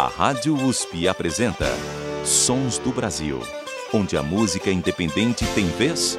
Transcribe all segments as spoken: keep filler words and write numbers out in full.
A Rádio U S P apresenta Sons do Brasil, onde a música independente tem vez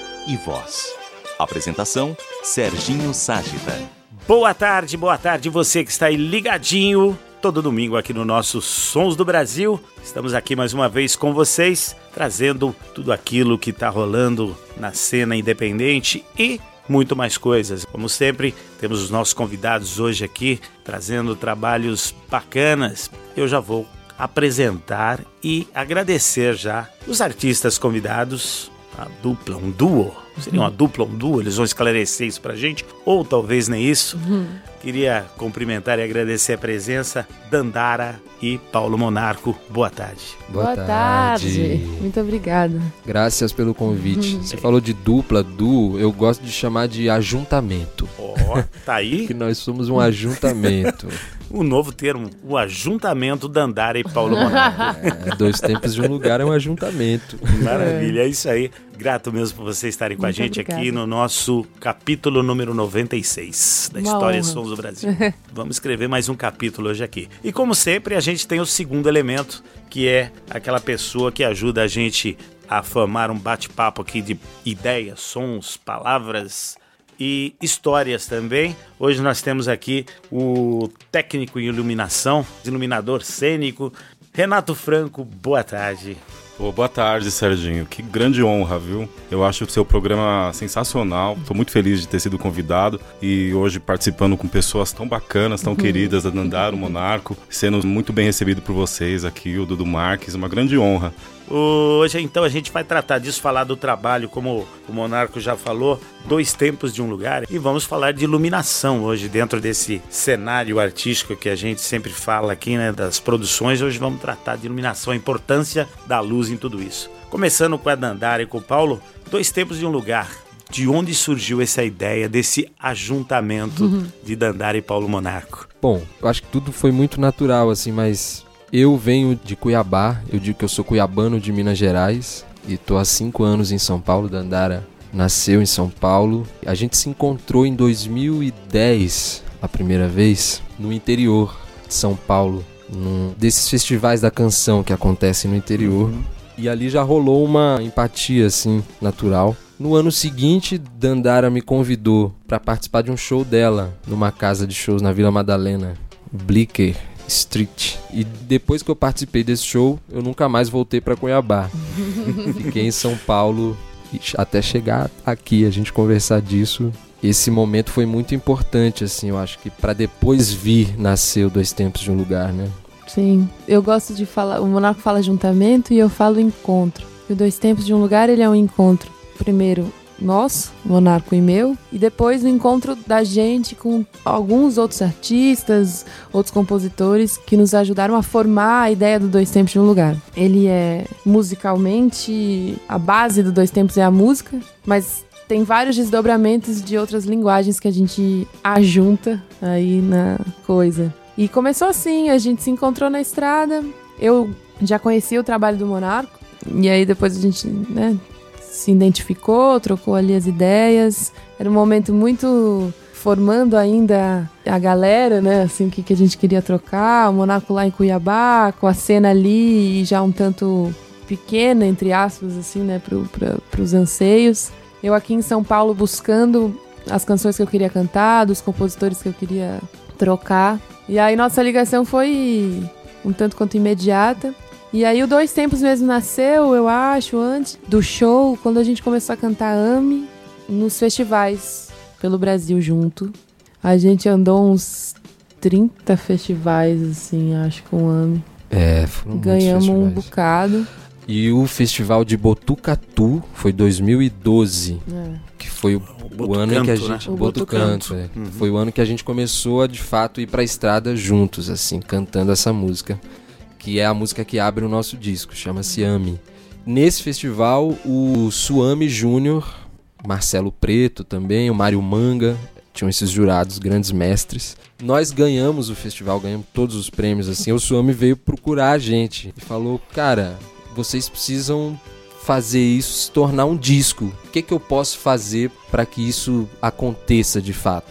e voz. Apresentação, Serginho Ságita. Boa tarde, boa tarde você que está aí ligadinho todo domingo aqui no nosso Sons do Brasil. Estamos aqui mais uma vez com vocês, trazendo tudo aquilo que está rolando na cena independente e muito mais coisas. Como sempre, temos os nossos convidados hoje aqui, trazendo trabalhos bacanas. Eu já vou apresentar e agradecer já os artistas convidados, a dupla, um duo. Seria uma dupla, um duo, eles vão esclarecer isso pra gente, ou talvez nem isso. Uhum. Queria cumprimentar e agradecer a presença, Dandara e Paulo Monarco. Boa tarde. Boa, Boa tarde. tarde. Muito obrigada. Graças pelo convite. Uhum. Você é. falou de dupla, duo, eu gosto de chamar de ajuntamento. Ó, oh, tá aí? Que nós somos um ajuntamento. O novo termo, o ajuntamento Dandara e Paulo Monarco. É, dois tempos de um lugar é um ajuntamento. Maravilha, é isso aí. Grato mesmo por vocês estarem com Muito a gente obrigada. aqui no nosso capítulo número noventa e seis da Uma História honra. Sons do Brasil. Vamos escrever mais um capítulo hoje aqui. E como sempre, a gente tem o segundo elemento, que é aquela pessoa que ajuda a gente a formar um bate-papo aqui de ideias, sons, palavras e histórias também. Hoje nós temos aqui o técnico em iluminação, iluminador cênico, Renato Franco. Boa tarde. Oh, boa tarde, Serginho. Que grande honra, viu? Eu acho o seu programa sensacional. Estou muito feliz de ter sido convidado e hoje participando com pessoas tão bacanas, tão uhum. queridas, a Dandara, o Monarco, sendo muito bem recebido por vocês aqui, o Dudu Marques, uma grande honra. Hoje, então, a gente vai tratar disso, falar do trabalho, como o Monarco já falou, Dois Tempos de um Lugar, e vamos falar de iluminação hoje, dentro desse cenário artístico que a gente sempre fala aqui, né, das produções. Hoje vamos tratar de iluminação, a importância da luz em tudo isso. Começando com a Dandara e com o Paulo, Dois Tempos de um Lugar. De onde surgiu essa ideia desse ajuntamento uhum. de Dandara e Paulo Monarco? Bom, eu acho que tudo foi muito natural, assim, mas... Eu venho de Cuiabá, eu digo que eu sou cuiabano de Minas Gerais e estou há cinco anos em São Paulo. Dandara nasceu em São Paulo. A gente se encontrou em dois mil e dez, a primeira vez, no interior de São Paulo, num desses festivais da canção que acontecem no interior. Uhum. E ali já rolou uma empatia, assim, natural. No ano seguinte, Dandara me convidou para participar de um show dela numa casa de shows na Vila Madalena, Blicker Street. E depois que eu participei desse show, eu nunca mais voltei para Cuiabá. Fiquei em São Paulo até chegar aqui, a gente conversar disso. Esse momento foi muito importante, assim, eu acho que para depois vir nascer o Dois Tempos de um Lugar, né? Sim, eu gosto de falar, o Monarco fala juntamento e eu falo encontro. E o Dois Tempos de um Lugar, ele é um encontro, primeiro nosso, Monarco e meu, e depois o encontro da gente com alguns outros artistas, outros compositores que nos ajudaram a formar a ideia do Dois Tempos de um Lugar. Ele é musicalmente, a base do Dois Tempos é a música, mas tem vários desdobramentos de outras linguagens que a gente ajunta aí na coisa. E começou assim, a gente se encontrou na estrada, eu já conhecia o trabalho do Monarco, e aí depois a gente, né, se identificou, trocou ali as ideias. Era um momento muito formando ainda a galera, né? Assim, o que, que a gente queria trocar. O Monarco lá em Cuiabá, com a cena ali já um tanto pequena, entre aspas, assim, né? Para os anseios. Eu aqui em São Paulo buscando as canções que eu queria cantar, dos compositores que eu queria trocar. E aí nossa ligação foi um tanto quanto imediata. E aí o Dois Tempos mesmo nasceu, eu acho, antes do show, quando a gente começou a cantar Ame nos festivais pelo Brasil junto. A gente andou uns trinta festivais, assim, acho, com Ame. É, foram Ganhamos um bocado. E o festival de Botucatu foi dois mil e doze, é. que foi o, o, o ano em que a gente... Né? O Botucanto, é. Uhum. Foi o ano que a gente começou a, de fato, ir pra estrada juntos, assim, cantando essa música. Que é a música que abre o nosso disco, chama-se Ame. Nesse festival, o Suame Júnior, Marcelo Preto também, o Mário Manga, tinham esses jurados, grandes mestres. Nós ganhamos o festival, ganhamos todos os prêmios, assim. O Suame veio procurar a gente e falou, cara, vocês precisam fazer isso se tornar um disco. O que, que eu posso fazer para que isso aconteça de fato?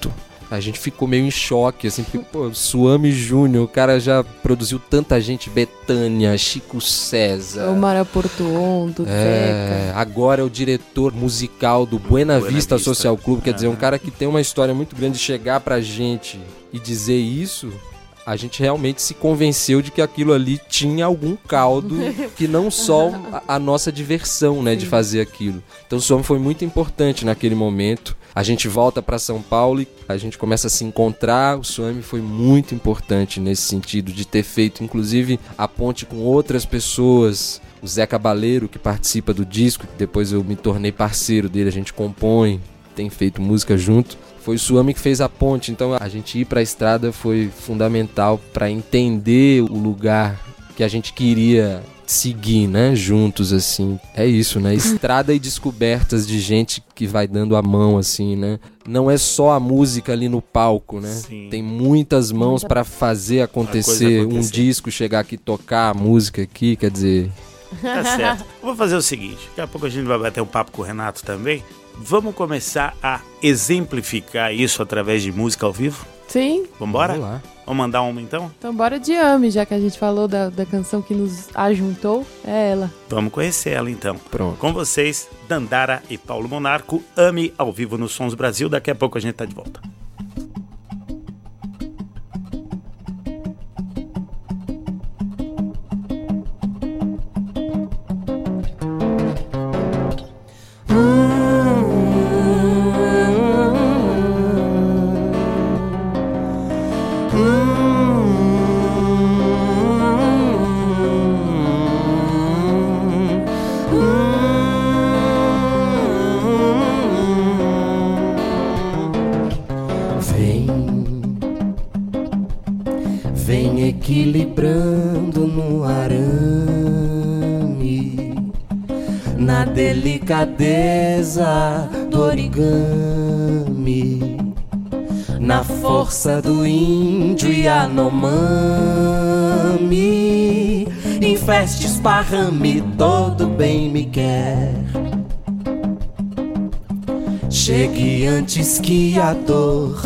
a gente ficou meio em choque, assim, porque, pô, Suame Júnior, o cara já produziu tanta gente, Bethânia, Chico César. O Mara Portuondo, é, Zeca. Agora é o diretor musical do Buena, Buena Vista, Vista Social Club, quer uhum. dizer, um cara que tem uma história muito grande, chegar pra gente e dizer isso, a gente realmente se convenceu de que aquilo ali tinha algum caldo, que não só a, a nossa diversão, né, de fazer aquilo. Então o Suame foi muito importante naquele momento. A gente volta para São Paulo e a gente começa a se encontrar. O Suame foi muito importante nesse sentido, de ter feito, inclusive, a ponte com outras pessoas. O Zé Cabaleiro, que participa do disco, que depois eu me tornei parceiro dele, a gente compõe, tem feito música junto. Foi o Suame que fez a ponte, então a gente ir para a estrada foi fundamental para entender o lugar que a gente queria seguir, né, juntos, assim. É isso, né, estrada e descobertas de gente que vai dando a mão, assim, né. Não é só a música ali no palco, né. Sim. Tem muitas mãos para fazer acontecer, acontecer, um disco chegar aqui, tocar a música aqui, quer dizer... Tá certo. Eu vou fazer o seguinte, daqui a pouco a gente vai bater um papo com o Renato também. Vamos começar a exemplificar isso através de música ao vivo? Sim. Vambora? Vamos lá. Vamos mandar uma então? Então bora de Ame, já que a gente falou da, da canção que nos ajuntou, é ela. Vamos conhecer ela então. Pronto. Com vocês, Dandara e Paulo Monarco, Ame ao vivo no Sons Brasil. Daqui a pouco a gente tá de volta. Equilibrando no arame, na delicadeza do origami, na força do índio Yanomami. Em festa esparrame, todo bem me quer. Chegue antes que a dor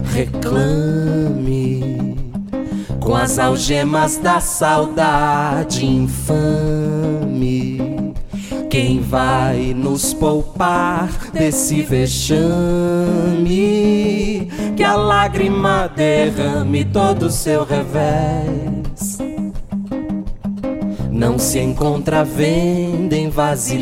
reclame, com as algemas da saudade infame. Quem vai nos poupar desse vexame? Que a lágrima derrame todo o seu revés. Não se encontra venda em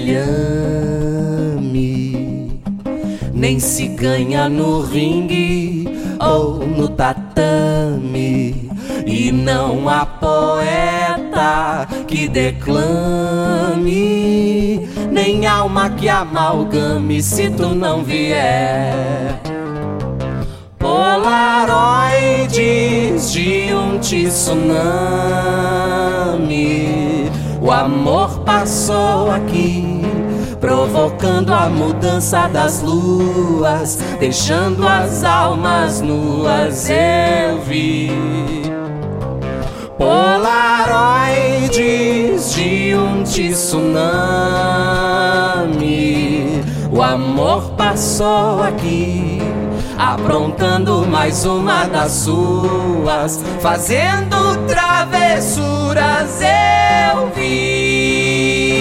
vasilhame, nem se ganha no ringue ou no tatame. E não há poeta que declame, nem alma que amalgame se tu não vier. Polaroides de um tsunami, o amor passou aqui, provocando a mudança das luas, deixando as almas nuas. Eu vi Polaroides de um tsunami, o amor passou aqui, aprontando mais uma das suas, fazendo travessuras. Eu vi.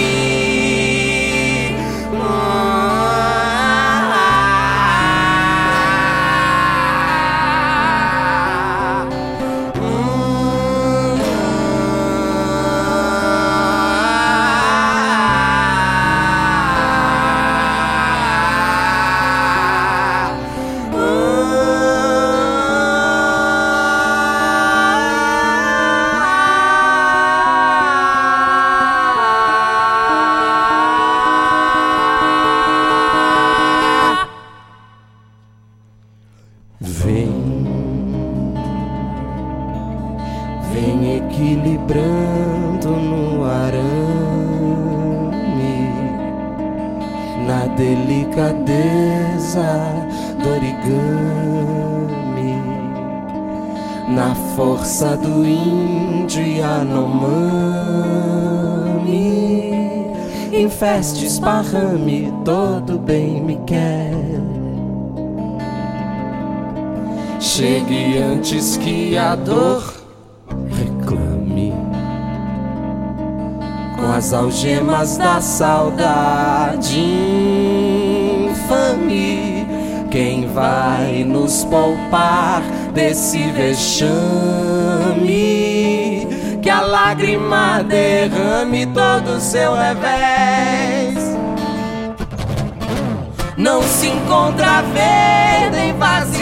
Equilibrando no arame, na delicadeza do origami, na força do índio Yanomami. Em festa esparrame, todo bem me quer. chegue antes que a dor reclame. Com as algemas da saudade infame, quem vai nos poupar desse vexame? Que a lágrima derrame todo o seu revés. Não se encontra verde em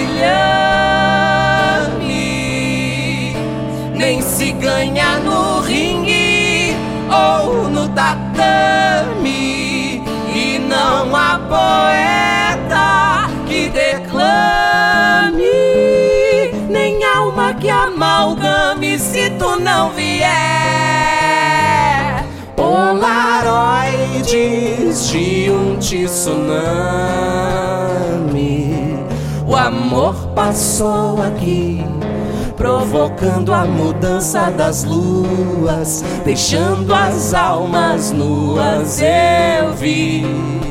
vasilhame, nem se ganha no ringue ou no tatame. E não há poeta que declame, nem alma que amalgame se tu não vier. Polaroides de um tsunami, o amor passou aqui, provocando a mudança das luas, deixando as almas nuas. Eu vi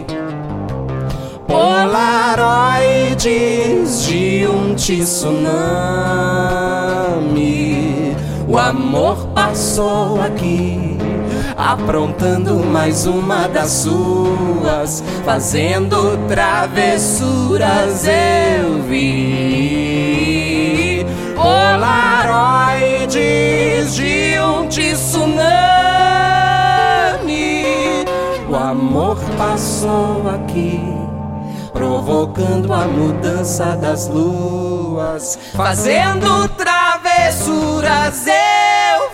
Polaroides de um tsunami, o amor passou aqui, aprontando mais uma das suas, fazendo travessuras. Eu vi Polaroides de um tsunami, o amor passou aqui, provocando a mudança das luas, fazendo travessuras. Eu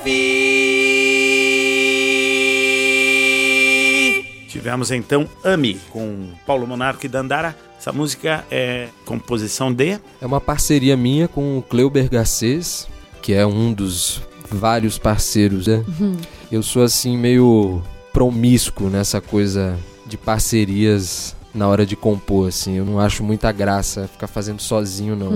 vi. Tivemos então Ame, com Paulo Monarco e Dandara. Essa música é composição de... É uma parceria minha com o Cleuber Garcês, que é um dos vários parceiros, né? Uhum. Eu sou assim meio promíscuo nessa coisa de parcerias na hora de compor, assim. Eu não acho muita graça ficar fazendo sozinho, não.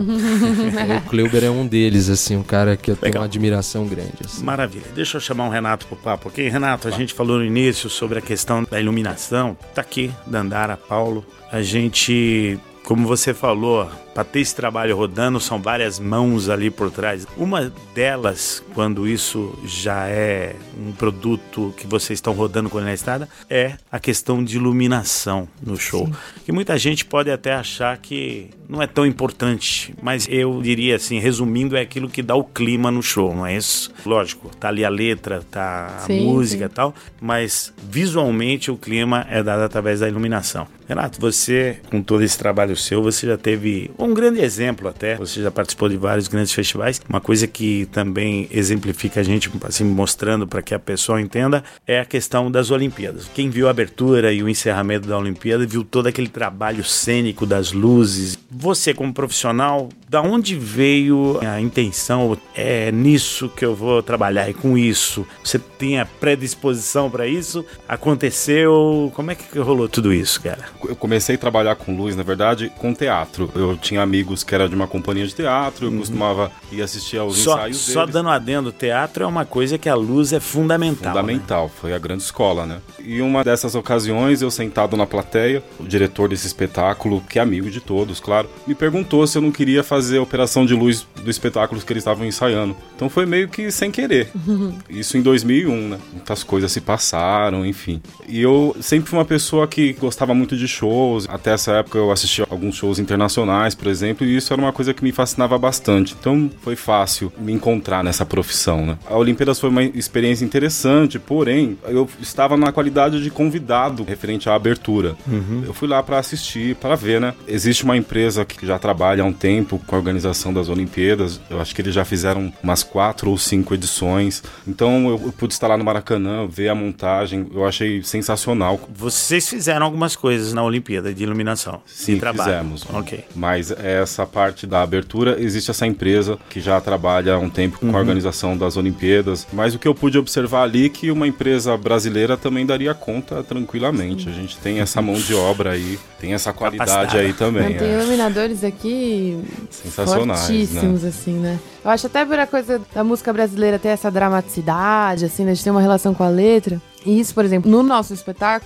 O Cleuber é um deles, assim, um cara que eu tenho Legal. Uma admiração grande. Assim. Maravilha. Deixa eu chamar o Renato pro papo aqui. Renato, a gente falou no início sobre a questão da iluminação. Tá aqui, Dandara, Paulo. A gente, como você falou, para ter esse trabalho rodando, são várias mãos ali por trás. Uma delas, quando isso já é um produto que vocês estão rodando com ele na estrada, é a questão de iluminação no show. Sim. Que muita gente pode até achar que não é tão importante, mas eu diria assim, resumindo, é aquilo que dá o clima no show, não é isso? Lógico, tá ali a letra, tá a sim, música e tal, mas visualmente o clima é dado através da iluminação. Renato, você, com todo esse trabalho seu, você já teve um grande exemplo até, você já participou de vários grandes festivais. Uma coisa que também exemplifica a gente, assim, mostrando para que a pessoa entenda, é a questão das Olimpíadas. Quem viu a abertura e o encerramento da Olimpíada viu todo aquele trabalho cênico das luzes. Você, como profissional, da onde veio a intenção? É nisso que eu vou trabalhar, e com isso você tem a predisposição para isso? Aconteceu? Como é que rolou tudo isso, cara? Eu comecei a trabalhar com luz, na verdade, com teatro. Eu tinha amigos que eram de uma companhia de teatro, eu uhum. costumava ir assistir aos só, ensaios deles. Só dando adendo, teatro é uma coisa que a luz é fundamental. Fundamental, né? Foi a grande escola, né? E uma dessas ocasiões, eu sentado na plateia, o diretor desse espetáculo, que é amigo de todos, claro, me perguntou se eu não queria fazer a operação de luz do espetáculo que eles estavam ensaiando. Então foi meio que sem querer. Uhum. Isso em dois mil e um, né? Muitas coisas se passaram, enfim. E eu sempre fui uma pessoa que gostava muito de shows. Até essa época eu assistia alguns shows internacionais, por exemplo, e isso era uma coisa que me fascinava bastante. Então foi fácil me encontrar nessa profissão, né? A Olimpíadas foi uma experiência interessante, porém eu estava na qualidade de convidado referente à abertura. Uhum. Eu fui lá para assistir, para ver, né? Existe uma empresa que já trabalha há um tempo com a organização das Olimpíadas. Eu acho que eles já fizeram umas quatro ou cinco edições. Então eu, eu pude estar lá no Maracanã, ver a montagem. Eu achei sensacional. Vocês fizeram algumas coisas na Olimpíada de iluminação? Sim, fizemos. Ok. Mas essa parte da abertura, existe essa empresa que já trabalha há um tempo com uhum. a organização das Olimpíadas. Mas o que eu pude observar ali é que uma empresa brasileira também daria conta tranquilamente. Sim. A gente tem essa mão de obra aí, tem essa qualidade Capacidade. Aí também. Não, tem é. iluminadores aqui sensacionais, fortíssimos, né? Assim, né? Eu acho até por a coisa da música brasileira ter essa dramaticidade, assim, né? De ter uma relação com a letra. E isso, por exemplo, no nosso espetáculo,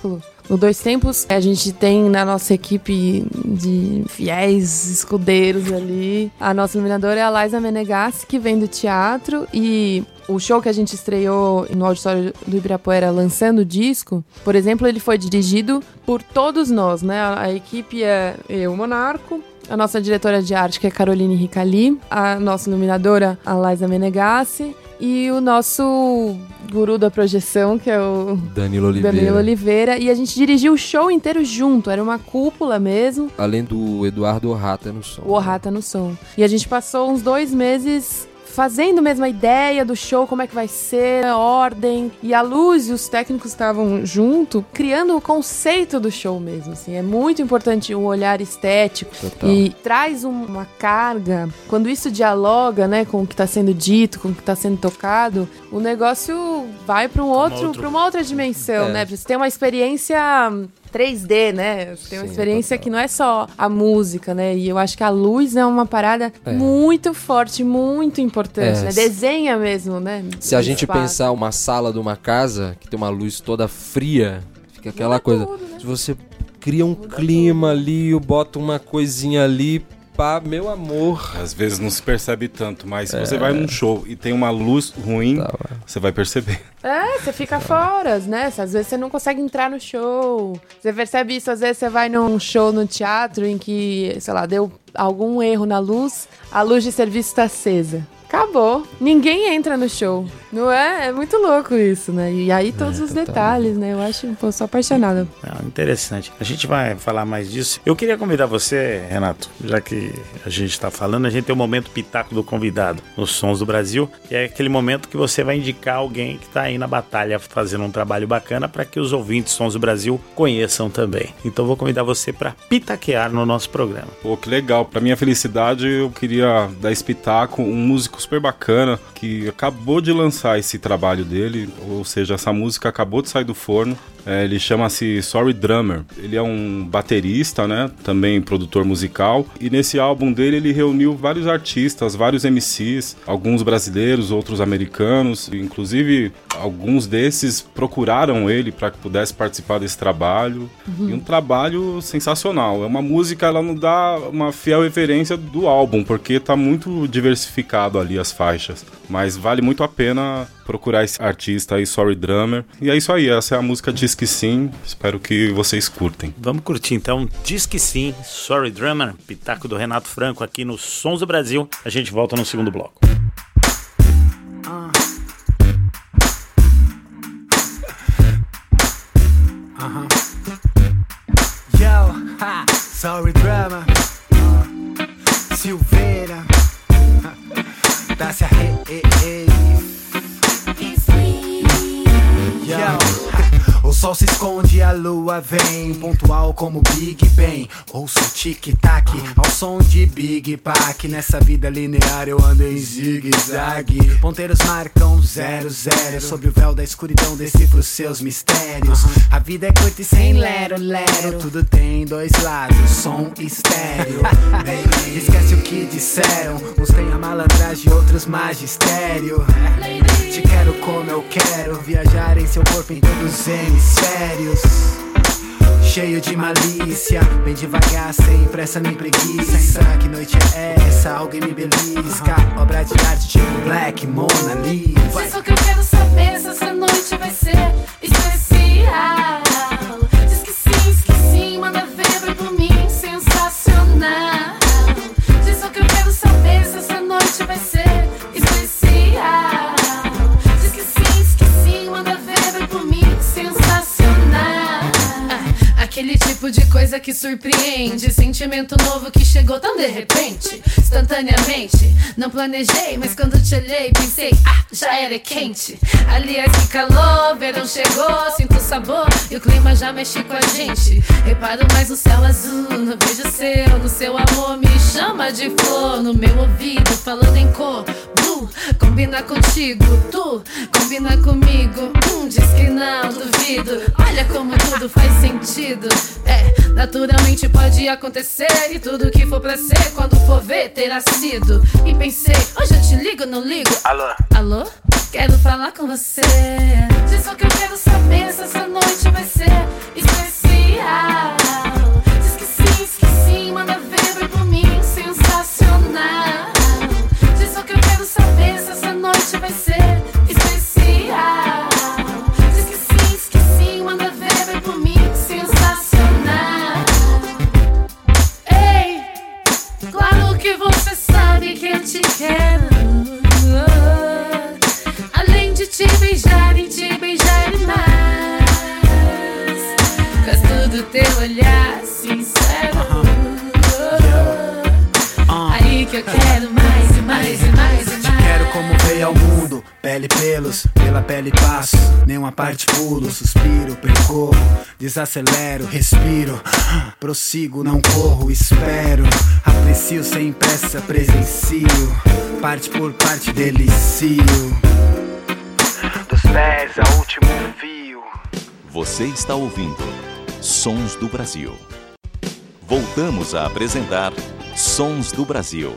O Dois Tempos, a gente tem na nossa equipe de fiéis escudeiros ali. A nossa iluminadora é a Laisa Menegassi, que vem do teatro, e o show que a gente estreou no auditório do Ibirapuera lançando o disco, por exemplo, ele foi dirigido por todos nós, né? A, a equipe é eu, Monarco, a nossa diretora de arte, que é Caroline Ricali, a nossa iluminadora, a Laisa Menegassi, e o nosso guru da projeção, que é o Danilo Oliveira. Danilo Oliveira. E a gente dirigiu o show inteiro junto, era uma cúpula mesmo. Além do Eduardo Orrata no som. O Orrata no som. E a gente passou uns dois meses fazendo mesmo a ideia do show, como é que vai ser, a ordem. E a Luz e os técnicos estavam junto, criando o conceito do show mesmo, assim. É muito importante o olhar estético. Total. E traz um, uma carga. Quando isso dialoga, né, com o que está sendo dito, com o que está sendo tocado, o negócio vai para um outro, outro... para uma outra dimensão, É. né? Você tem uma experiência três D, né? Tem uma Sim, experiência total. que não é só a música, né? E eu acho que a luz é uma parada É. muito forte, muito importante, É. né? Desenha mesmo, né? Se a gente Espaço. pensar uma sala de uma casa que tem uma luz toda fria, fica aquela Muda coisa. tudo, né? Se você cria um clima ali, bota uma coisinha ali, pá, meu amor. Às vezes não se percebe tanto, mas se você vai num show e tem uma luz ruim, Tá, você vai perceber. É, você fica fora, né? Às vezes você não consegue entrar no show. Você percebe isso, às vezes você vai num show no teatro em que, sei lá, deu algum erro na luz, a luz de serviço tá acesa. Acabou. Ninguém entra no show. Não é? É muito louco isso, né? E aí todos É, os total. detalhes, né? Eu acho, pô, sou apaixonada. Ah, interessante. A gente vai falar mais disso. Eu queria convidar você, Renato, já que a gente está falando, a gente tem o momento Pitaco do Convidado nos Sons do Brasil, que é aquele momento que você vai indicar alguém que está aí na batalha fazendo um trabalho bacana para que os ouvintes Sons do Brasil conheçam também. Então vou convidar você para pitaquear no nosso programa. Pô, que legal. Pra minha felicidade, eu queria dar esse pitaco, um músico super bacana que acabou de lançar esse trabalho dele, ou seja, essa música acabou de sair do forno. É, ele chama-se Sorry Drummer. Ele é um baterista, né? Também produtor musical. E nesse álbum dele ele reuniu vários artistas, vários M Cs, alguns brasileiros, outros americanos. Inclusive, alguns desses procuraram ele para que pudesse participar desse trabalho. Uhum. E um trabalho sensacional. É uma música, ela não dá uma fiel referência do álbum, porque tá muito diversificado ali as faixas. Mas vale muito a pena procurar esse artista aí, Sorry Drummer. E é isso aí, essa é a música Diz Que Sim. Espero que vocês curtem. Vamos curtir então, Diz Que Sim, Sorry Drummer, Pitaco do Renato Franco aqui no Sons do Brasil. A gente volta no segundo bloco. Uh. Uh-huh. Yo, ha, Sorry Drummer, uh, Silveira, uh, Tássia Reis. Yo, o sol se esconde, a lua vem, pontual como Big Ben. Ouço tic-tac ao som de Big Pac. Nessa vida linear eu ando em zigue-zague. Ponteiros marcam zero zero. Sobre o véu da escuridão decifro seus mistérios. A vida é curta e sem lero-lero. Tudo tem dois lados, som e estéreo. Esquece o que disseram. Uns têm a malandragem, outros magistério. Te quero como eu quero, viajar em seu corpo em todos os hemisférios. Cheio de malícia, bem devagar, sem pressa nem preguiça. Que noite é essa? Alguém me belisca. Obra de arte tipo Black Mona Lisa. Diz o que eu quero saber, se essa noite vai ser especial. Diz que sim, diz que sim, manda ver, vai por mim, sensacional. Diz o que eu quero saber, se essa noite vai ser especial. Diz que sim, diz que sim, manda ver, vai por mim, sensacional. Aquele tipo de coisa que surpreende, sentimento novo que chegou tão de repente, instantaneamente. Não planejei, mas quando te olhei pensei, ah, já era quente. Aliás, que calor, verão chegou, sinto o sabor e o clima já mexe com a gente. Reparo mais no céu azul, não vejo o seu, no seu amor me chama de flor. No meu ouvido, falando em cor, blue, combina contigo, tu, combina comigo, hum, diz que não, duvido. Olha como tudo faz sentido. É, naturalmente pode acontecer. E tudo que for pra ser, quando for ver, terá sido. E pensei, hoje eu te ligo, não ligo. Alô? Alô? quero falar com você. Diz só que eu quero saber se essa noite vai ser especial. Diz que sim, diz que sim, manda ver, vai por mim, sensacional. Diz só que eu quero saber se essa noite vai ser especial. Diz que sim, diz que sim, manda ver, vai por mim, sensacional. Ei, claro que você sabe que eu te quero. Além de te beijar e te beijar mais, gosto do teu olhar sincero. Aí que eu quero mais e mais e mais e mais. Te quero como veio ao mundo, pele e pelos, pela pele passo, nenhuma parte pulo, suspiro, percorro, desacelero, respiro, prossigo, não corro, espero, aprecio sem pressa, presencio, parte por parte delicio, dos pés ao último fio. Você está ouvindo Sons do Brasil. Voltamos a apresentar Sons do Brasil.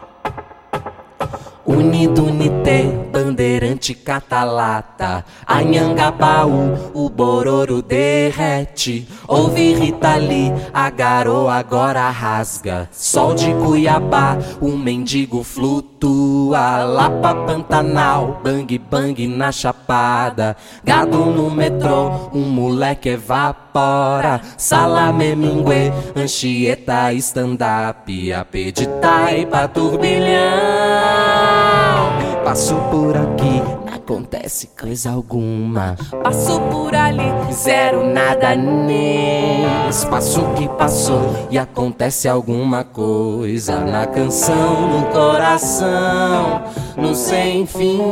Unido, unité, bandeirante, catalata, Anhangabaú, o bororo derrete. Ouve Rita Lee, a garoa agora rasga. Sol de Cuiabá, o mendigo flutua. Lapa Pantanal, bang bang na chapada. Gado no metrô, um moleque evapora. Salame, mingue, Anchieta, stand-up, apê de taipa, turbilhão. Passo por aqui, não acontece coisa alguma. Passo por ali, zero nada nem. Passo que passou e acontece alguma coisa. Na canção, no coração, no sem fim.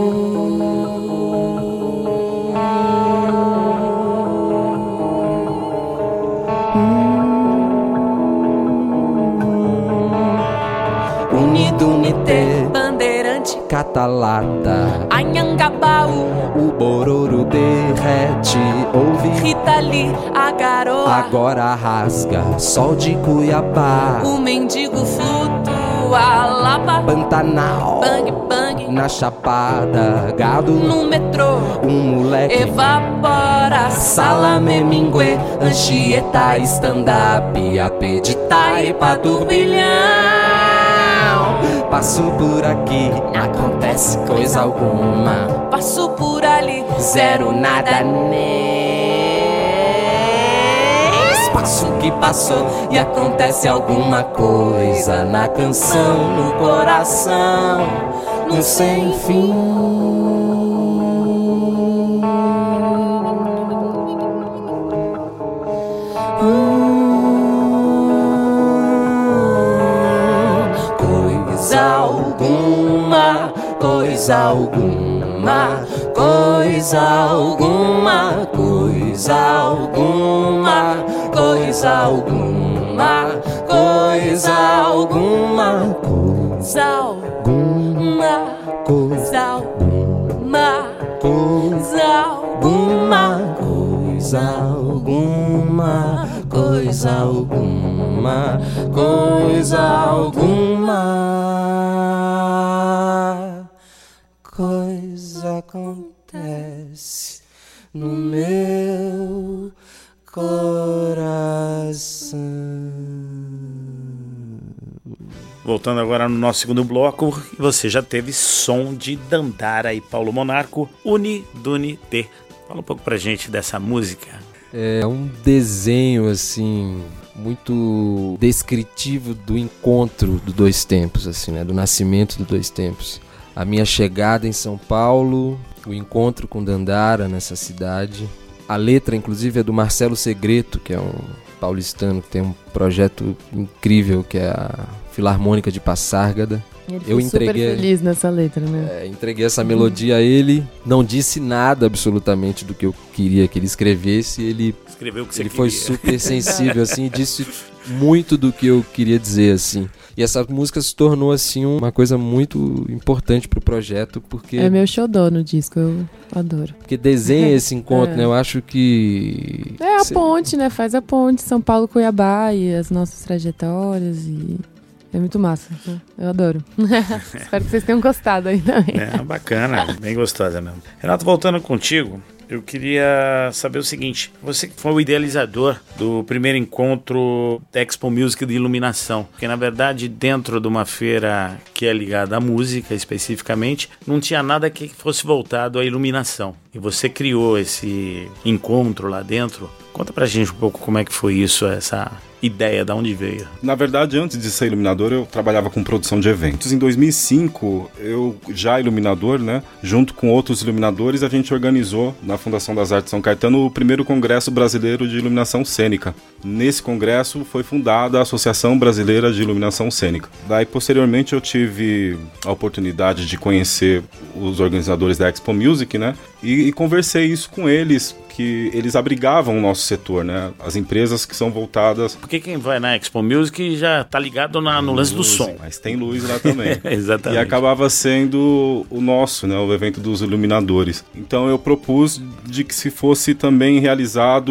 Unido, unité, bandeirante, catalata, Anhangabaú, o bororo derrete. Ouve Rita Lee, a garoa agora rasga. Sol de Cuiabá, o mendigo flutua. Lapa Pantanal, bang bang na chapada. Gado no metrô, um moleque evapora. Salame, mingue, Anchieta, stand-up, apê de taipa, turbilhão. Passo por aqui, não acontece coisa alguma. Passo por ali, zero nada nem. Passo que passou e acontece alguma coisa. Na canção, no coração, no sem fim. Coisa alguma, coisa alguma, coisa alguma, coisa alguma, coisa alguma, coisa alguma, coisa alguma, coisa alguma, coisa alguma, coisa alguma, coisa alguma. Coisa acontece no meu coração. Voltando agora no nosso segundo bloco, você já teve som de Dandara e Paulo Monarco, Uni Duni T. Fala um pouco pra gente dessa música. É um desenho assim muito descritivo do encontro dos dois tempos, assim, né? Do nascimento dos dois tempos. A minha chegada em São Paulo, o encontro com Dandara nessa cidade. A letra, inclusive, é do Marcelo Segreto, que é um paulistano que tem um projeto incrível, que é a Filarmônica de Passárgada. Ele Eu foi entreguei, super feliz nessa letra, né? É, entreguei essa melodia a ele, não disse nada absolutamente do que eu queria que ele escrevesse. Ele, Escreveu o que você ele queria. foi super sensível, assim, e disse muito do que eu queria dizer, assim. E essa música se tornou, assim, uma coisa muito importante pro projeto, porque... É meu xodó no disco, eu adoro. Porque desenha esse encontro, É. né? Eu acho que... É a Cê- ponte, né? Faz a ponte São Paulo-Cuiabá e as nossas trajetórias e... É muito massa, eu adoro. Espero que vocês tenham gostado aí também. É, bacana, bem gostosa mesmo. Renato, voltando contigo, eu queria saber o seguinte, você foi o idealizador do primeiro encontro da Expo Music de iluminação, porque na verdade dentro de uma feira que é ligada à música especificamente, não tinha nada que fosse voltado à iluminação. E você criou esse encontro lá dentro. Conta pra gente um pouco como é que foi isso, essa ideia, de onde veio. Na verdade, antes de ser iluminador, eu trabalhava com produção de eventos. Em dois mil e cinco, eu já iluminador, né, junto com outros iluminadores, a gente organizou na Fundação das Artes São Caetano o primeiro Congresso Brasileiro de Iluminação Cênica. Nesse congresso foi fundada a Associação Brasileira de Iluminação Cênica. Daí, posteriormente, eu tive a oportunidade de conhecer os organizadores da Expo Music, né, e, e conversei isso com eles, que eles abrigavam o nosso setor, né, as empresas que são voltadas... Porque quem vai na Expo Music já tá ligado na, no lance do som. Mas tem luz lá também. Exatamente. E acabava sendo o nosso, né, o evento dos iluminadores. Então eu propus de que se fosse também realizado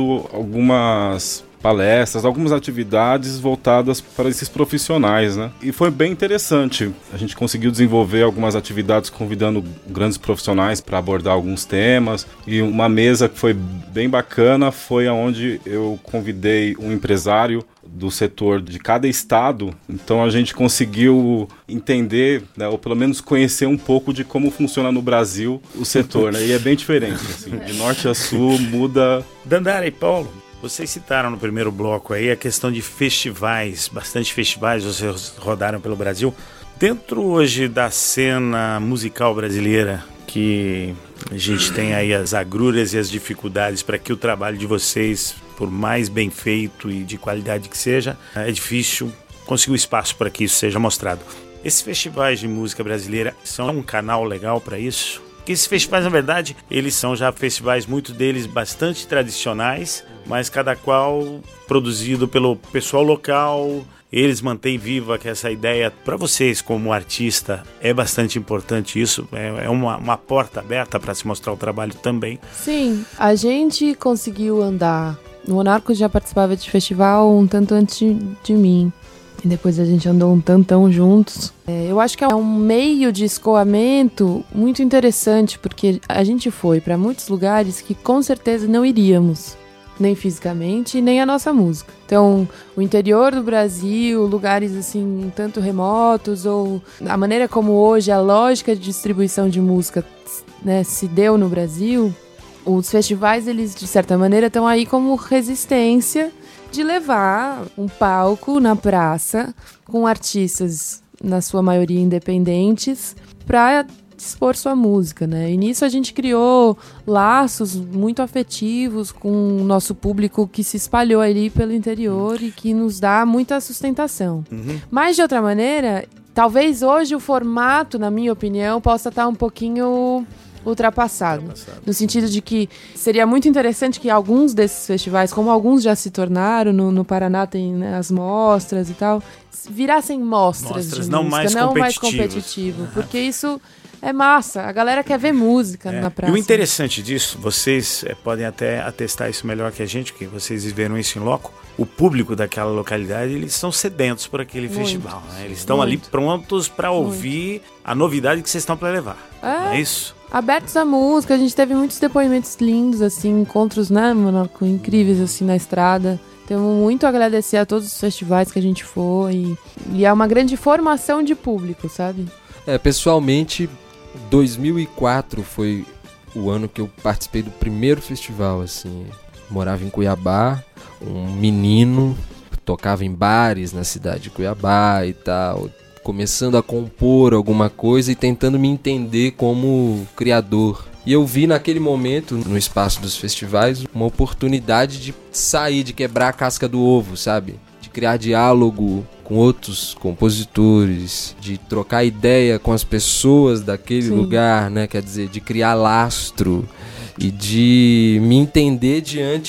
algumas palestras, algumas atividades voltadas para esses profissionais, né? E foi bem interessante. A gente conseguiu desenvolver algumas atividades convidando grandes profissionais para abordar alguns temas. E uma mesa que foi bem bacana foi onde eu convidei um empresário do setor de cada estado, então a gente conseguiu entender, né, ou pelo menos conhecer um pouco de como funciona no Brasil o setor, né, e é bem diferente, assim, de norte a sul muda. Dandara e Paulo, vocês citaram no primeiro bloco aí a questão de festivais, bastante festivais vocês rodaram pelo Brasil. Dentro hoje da cena musical brasileira, que a gente tem aí as agruras e as dificuldades para que o trabalho de vocês, por mais bem feito e de qualidade que seja, é difícil conseguir espaço para que isso seja mostrado. Esses festivais de música brasileira são um canal legal para isso? Porque esses festivais, na verdade, eles são já festivais, muitos deles bastante tradicionais, mas cada qual produzido pelo pessoal local. Eles mantêm viva que essa ideia, para vocês como artista, é bastante importante isso, é, é uma, uma porta aberta para se mostrar o trabalho também. Sim, a gente conseguiu andar. O Monarco já participava de festival um tanto antes de, de mim. E depois a gente andou um tantão juntos. É, eu acho que é um meio de escoamento muito interessante, porque a gente foi para muitos lugares que com certeza não iríamos, nem fisicamente, nem a nossa música. Então, o interior do Brasil, lugares assim, um tanto remotos, ou a maneira como hoje a lógica de distribuição de música, né, se deu no Brasil, os festivais, eles de certa maneira estão aí como resistência de levar um palco na praça com artistas, na sua maioria independentes, para expor sua música, né? E nisso a gente criou laços muito afetivos com o nosso público que se espalhou ali pelo interior e que nos dá muita sustentação. Uhum. Mas, de outra maneira, talvez hoje o formato, na minha opinião, possa estar um pouquinho ultrapassado, ultrapassado. No sentido de que seria muito interessante que alguns desses festivais, como alguns já se tornaram, no, no Paraná tem, né, as mostras e tal, virassem mostras, mostras de não música, mais não mais competitivo, uhum. Porque isso é massa, a galera quer ver música é. na praça. E o interessante disso, vocês é, podem até atestar isso melhor que a gente, porque vocês viveram isso em loco, o público daquela localidade, eles são sedentos por aquele muito, festival, né? Eles estão ali prontos para ouvir a novidade que vocês estão para levar, é. Não é isso? Abertos à música, a gente teve muitos depoimentos lindos, assim, encontros, né, Monarco, incríveis, assim, na estrada. Temos muito a agradecer a todos os festivais que a gente foi, e é uma grande formação de público, sabe? É, pessoalmente, dois mil e quatro foi o ano que eu participei do primeiro festival, assim. Morava em Cuiabá, um menino, tocava em bares na cidade de Cuiabá e tal, começando a compor alguma coisa e tentando me entender como criador. E eu vi naquele momento, no espaço dos festivais, uma oportunidade de sair, de quebrar a casca do ovo, sabe? De criar diálogo com outros compositores, de trocar ideia com as pessoas daquele Sim. lugar, né? Quer dizer, de criar lastro e de me entender diante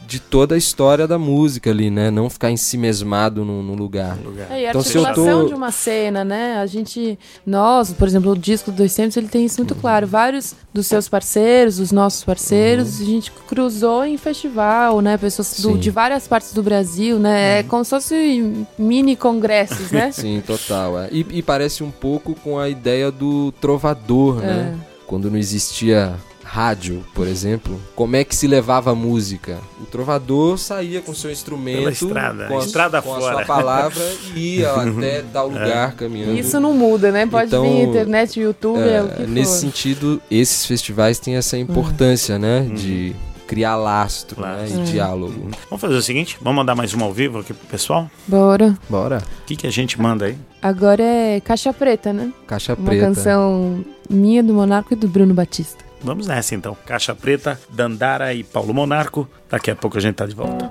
de toda a história da música ali, né? Não ficar ensimesmado no, no lugar. É, e a Então, se eu articulação tô- de uma cena, né? A gente, nós, por exemplo, o disco do Dois Tempos, ele tem isso muito claro. Vários dos seus parceiros, os nossos parceiros, a gente cruzou em festival, né? Pessoas do- Sim. de várias partes do Brasil, né? É como se fosse mini congressos, né? Sim, total. É. E, e parece um pouco com a ideia do trovador, né? Quando não existia rádio, por exemplo, como é que se levava a música? O trovador saía com seu instrumento, Pela estrada, com, a, estrada com a fora. sua palavra e ia até tal lugar caminhando. Isso não muda, né? Pode Então, vir internet, YouTube, é, o que for. Nesse sentido, esses festivais têm essa importância, né? De criar lastro, né? E Hum. diálogo. Vamos fazer o seguinte, vamos mandar mais uma ao vivo aqui pro pessoal? Bora. Bora. O que, que a gente manda aí? Agora é Caixa Preta, né? Caixa Uma Preta. canção minha, do Monarco e do Bruno Batista. Vamos nessa então. Caixa Preta, Dandara e Paulo Monarco. Daqui a pouco a gente tá de volta.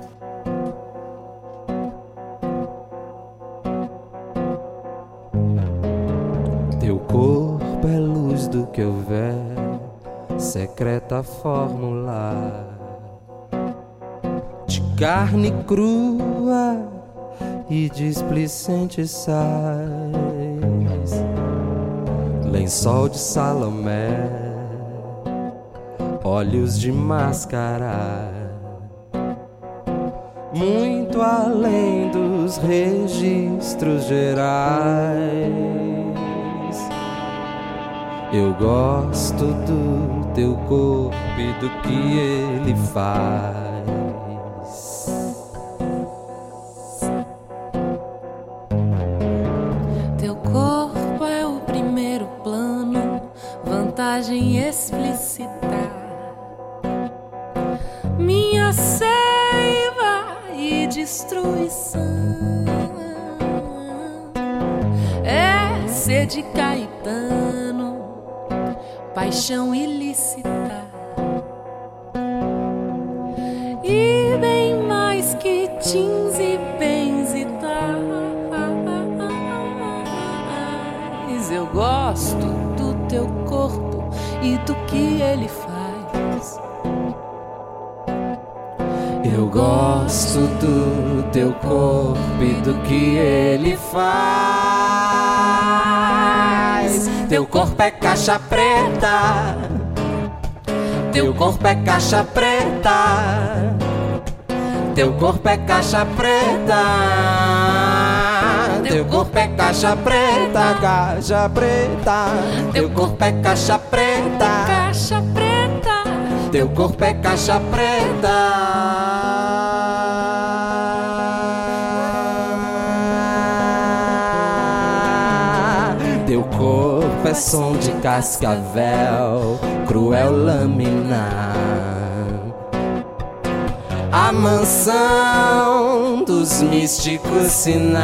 Teu corpo é luz do que houver, secreta fórmula de carne crua e displicente sais, lençol de Salomé, olhos de mascarar, muito além dos registros gerais. Eu gosto do teu corpo e do que ele faz. Teu corpo é o primeiro plano, vantagem explícita. Minha seiva e destruição. É sede Caetano, paixão ilícita. E bem mais que jeans e bens e tais. Eu gosto do teu corpo e do que ele faz. Eu gosto do teu corpo e do que ele faz. Teu corpo é caixa preta, teu corpo é caixa preta, teu corpo é caixa preta, teu corpo é caixa preta, caixa preta, teu corpo é caixa preta, Caixa preta, teu corpo é caixa preta. Teu corpo é som de cascavel, cruel lâmina. A mansão dos místicos sinais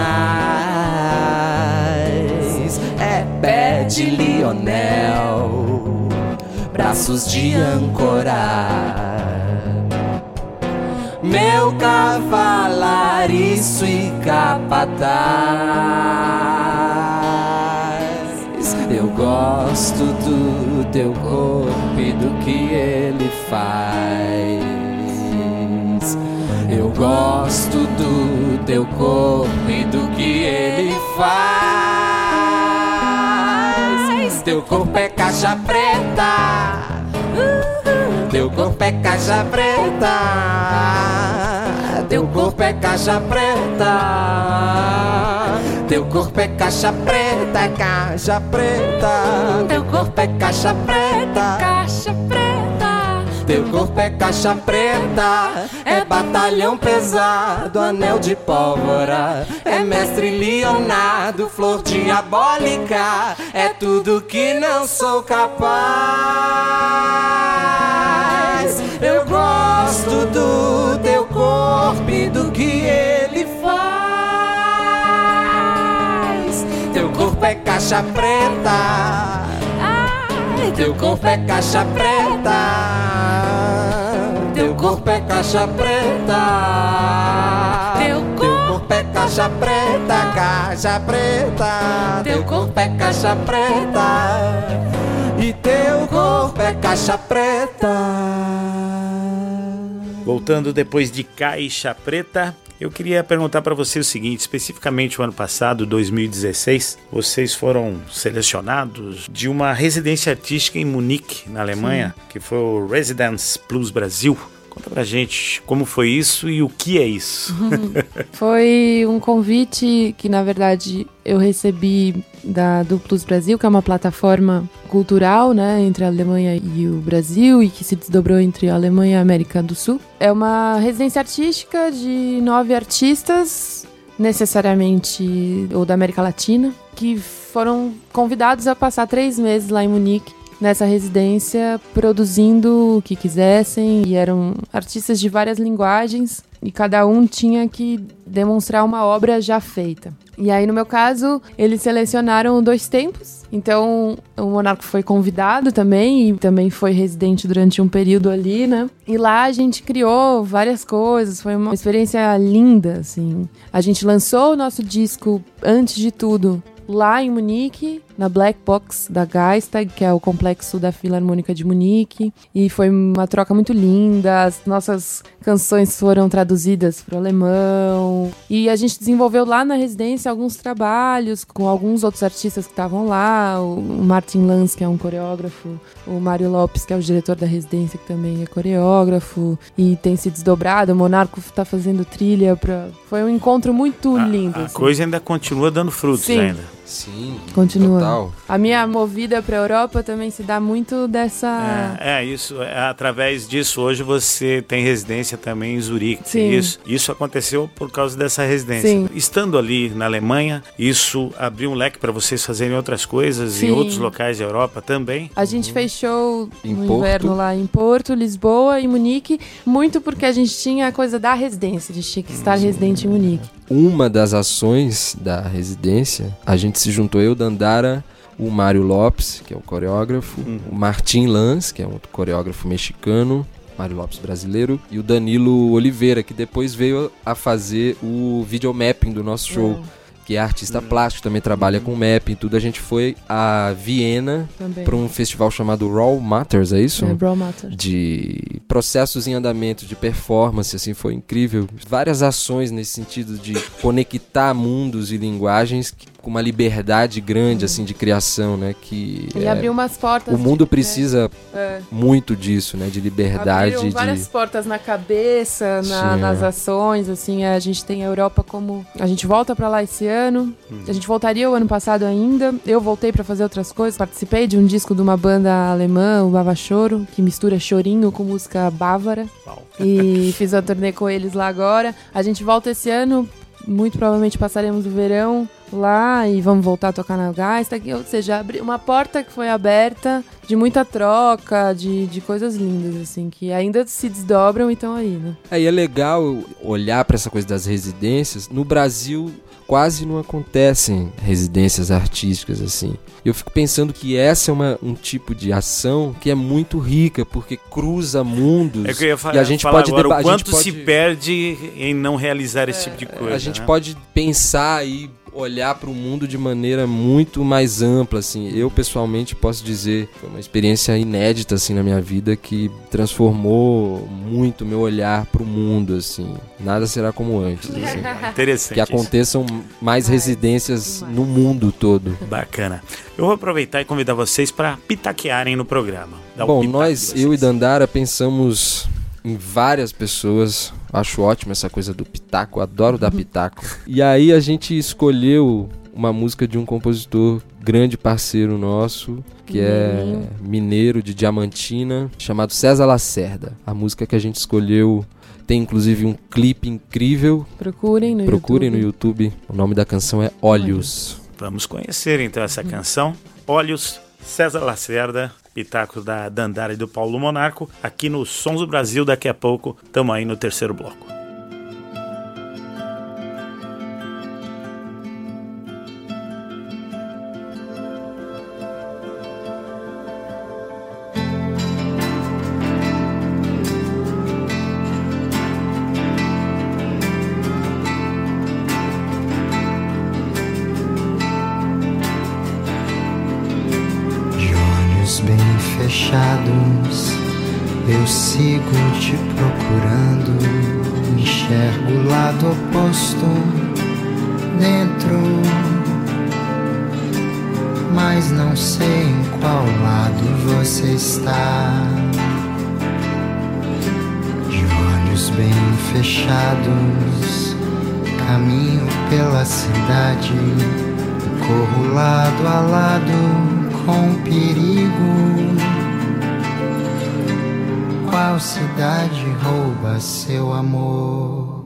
é pé de Lionel, braços de ancorar. Meu cavalariço e capataz. Eu gosto do teu corpo e do que ele faz. Eu gosto do teu corpo e do que ele faz. Teu corpo é caixa preta, teu corpo é caixa preta, teu corpo é caixa preta, teu corpo é caixa preta, caixa preta, teu corpo é caixa preta, caixa preta. teu corpo é caixa preta, é batalhão pesado, anel de pólvora, é mestre Leonardo, flor diabólica, é tudo que não sou capaz. Eu gosto do teu corpo e do que ele faz. Teu corpo é caixa preta, teu corpo é caixa preta, teu corpo é caixa preta, Teu corpo é caixa preta, caixa preta, teu corpo é caixa preta, e teu corpo é caixa preta. Voltando depois de Caixa Preta, eu queria perguntar para você o seguinte, especificamente o ano passado, dois mil e dezesseis, vocês foram selecionados de uma residência artística em Munique, na Alemanha, Sim. que foi o Residence Plus Brasil. Conta pra gente como foi isso e o que é isso. Foi um convite que, na verdade, eu recebi da do Plus Brasil, que é uma plataforma cultural, né, entre a Alemanha e o Brasil e que se desdobrou entre a Alemanha e a América do Sul. É uma residência artística de nove artistas, necessariamente ou da América Latina, que foram convidados a passar três meses lá em Munique, nessa residência, produzindo o que quisessem, e eram artistas de várias linguagens, e cada um tinha que demonstrar uma obra já feita. E aí, no meu caso, eles selecionaram Dois Tempos, então o Monarco foi convidado também, e também foi residente durante um período ali, né? E lá a gente criou várias coisas, foi uma experiência linda, assim. A gente lançou o nosso disco, antes de tudo, lá em Munique, na Black Box da Geistag, que é o complexo da Filarmônica de Munique, e foi uma troca muito linda. As nossas canções foram traduzidas para o alemão, e a gente desenvolveu lá na residência alguns trabalhos com alguns outros artistas que estavam lá, o Martin Lanz, que é um coreógrafo, o Mário Lopes, que é o diretor da residência, que também é coreógrafo, e tem se desdobrado. O Monarco está fazendo trilha para... Foi um encontro muito a, lindo. A assim. coisa ainda continua dando frutos. Sim. ainda. Sim, continua. Total. A minha movida para a Europa também se dá muito dessa... É, é isso. É, através disso, hoje você tem residência também em Zurique. Sim. Isso, isso aconteceu por causa dessa residência. Sim. Estando ali na Alemanha, isso abriu um leque para vocês fazerem outras coisas Sim. em outros locais da Europa também. A gente uhum. fez show em no Porto. inverno lá em Porto, Lisboa e Munique, muito porque a gente tinha a coisa da residência, de tinha que estar Sim. residente em Munique. Uma das ações da residência, a gente se juntou, eu, Dandara, o Mário Lopes, que é o coreógrafo, uhum. o Martin Lanz, que é um coreógrafo mexicano, Mário Lopes brasileiro, e o Danilo Oliveira, que depois veio a fazer o videomapping do nosso show. Uhum. que é artista uhum. plástico, também trabalha uhum. com mapping, tudo. A gente foi a Viena para um festival chamado Raw Matters, é isso? É, Raw Matters. De processos em andamento, de performance, assim, foi incrível. Várias ações nesse sentido de conectar mundos e linguagens que, com uma liberdade grande, uhum. assim, de criação, né? Que Ele é, abriu umas portas. O mundo de, precisa né? muito disso, né? De liberdade. Abriram várias de... portas na cabeça, na, Sim, nas é. ações, assim. A gente tem a Europa como... A gente volta pra lá esse ano. Uhum. A gente voltaria o ano passado ainda. Eu voltei pra fazer outras coisas. Participei de um disco de uma banda alemã, o Bava Choro, que mistura chorinho com música bávara. Wow. E fiz a turnê com eles lá agora. A gente volta esse ano. Muito provavelmente passaremos o verão lá e vamos voltar a tocar na Geistag, ou seja, uma porta que foi aberta de muita troca, de, de coisas lindas, assim, que ainda se desdobram e estão aí, né? É, e é legal olhar para essa coisa das residências. No Brasil quase não acontecem residências artísticas, assim. Eu fico pensando que essa é uma, um tipo de ação que é muito rica, porque cruza mundos. É que eu ia falar, e a gente falar pode agora, deba- o quanto pode... se perde em não realizar esse é, tipo de coisa. A gente né? pode pensar e olhar para o mundo de maneira muito mais ampla, assim. Eu, pessoalmente, posso dizer que foi uma experiência inédita, assim, na minha vida, que transformou muito meu olhar para o mundo, assim. Nada será como antes, assim. Interessante. Que aconteçam mais residências no mundo todo. Bacana. Eu vou aproveitar e convidar vocês para pitaquearem no programa. Bom, nós, eu e Dandara, pensamos em várias pessoas. Acho ótimo essa coisa do pitaco, adoro dar pitaco. E aí a gente escolheu uma música de um compositor grande parceiro nosso, que é uhum. mineiro de Diamantina, chamado César Lacerda. A música que a gente escolheu tem inclusive um clipe incrível. Procurem no Procurem YouTube. no YouTube. O nome da canção é Olhos. Vamos conhecer então essa canção. Olhos, César Lacerda, pitaco da Dandara e do Paulo Monarco, aqui no Sons do Brasil. Daqui a pouco estamos aí no terceiro bloco. Bem fechados, Eu sigo te procurando, enxergo o lado oposto dentro, mas não sei em qual lado você está. De olhos bem fechados, caminho pela cidade, corro lado a lado com perigo. Qual cidade rouba seu amor?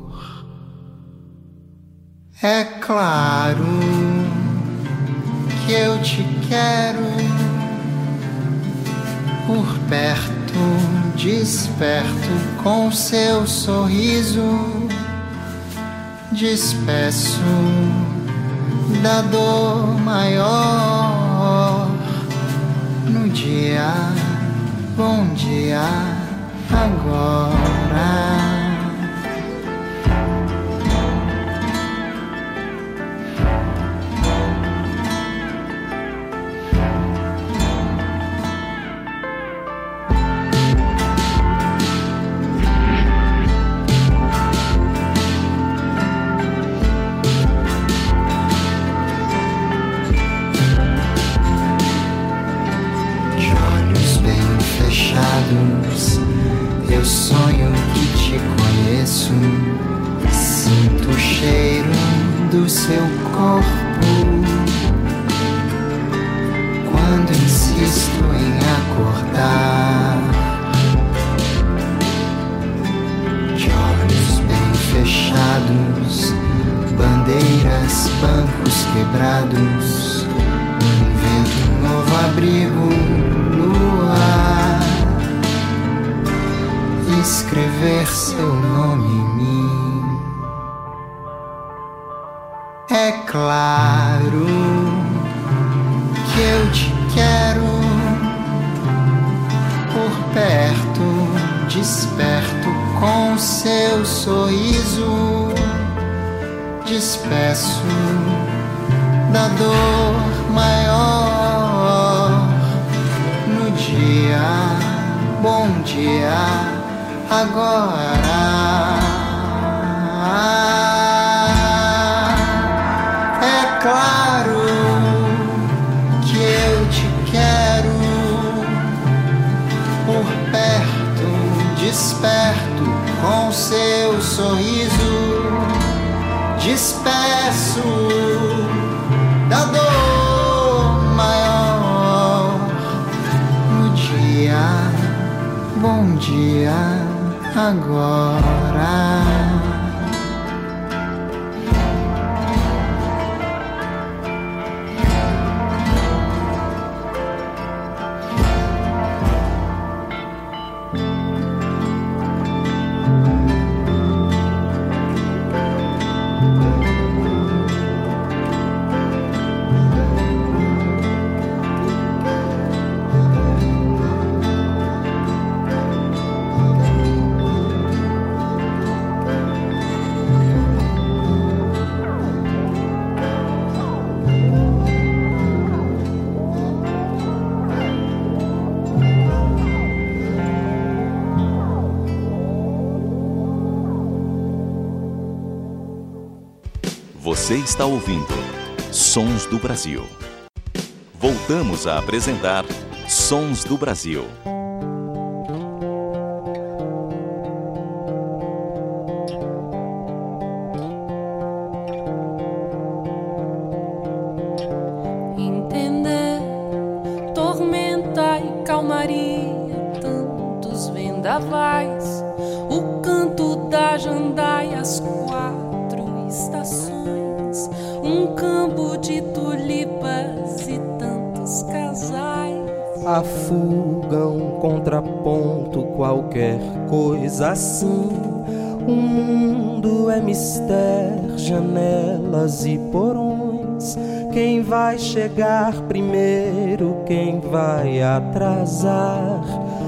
É claro que eu te quero por perto, desperto com seu sorriso, despeço da dor maior. No dia, bom dia, agora. Eu sonho que te conheço, sinto o cheiro do seu corpo. Quando insisto em acordar, de olhos bem fechados, bandeiras, bancos quebrados, invento um novo abrigo no ar. Escrever seu nome em mim. É claro que eu te quero por perto, desperto com seu sorriso, despeço da dor maior. No dia, bom dia, agora. É claro que eu te quero por perto, desperto com seu sorriso, despeço da dor maior. No dia, bom dia, agora. Você está ouvindo Sons do Brasil. Voltamos a apresentar Sons do Brasil. Entender, tormenta e calmaria, tantos vendavais, o canto da jandaia, as quatro estações, um campo de tulipas e tantos casais. A fuga, um contraponto, qualquer coisa assim. O mundo é mistério, janelas e porões. Quem vai chegar primeiro, quem vai atrasar?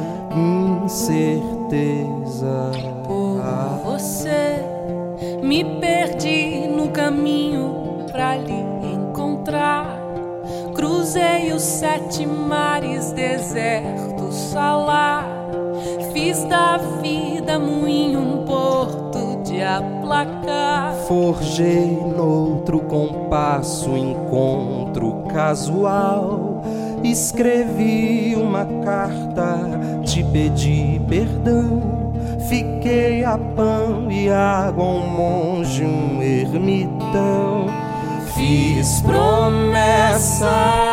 Incerteza. Por você me perdi no caminho pra lhe encontrar. Cruzei os sete mares, deserto, salar. Fiz Fiz da vida moinho um porto de aplacar. Forjei noutro compasso encontro casual. Escrevi uma carta, te pedi perdão. Fiquei a pão e água, um monge, um ermitão. Fiz promessa,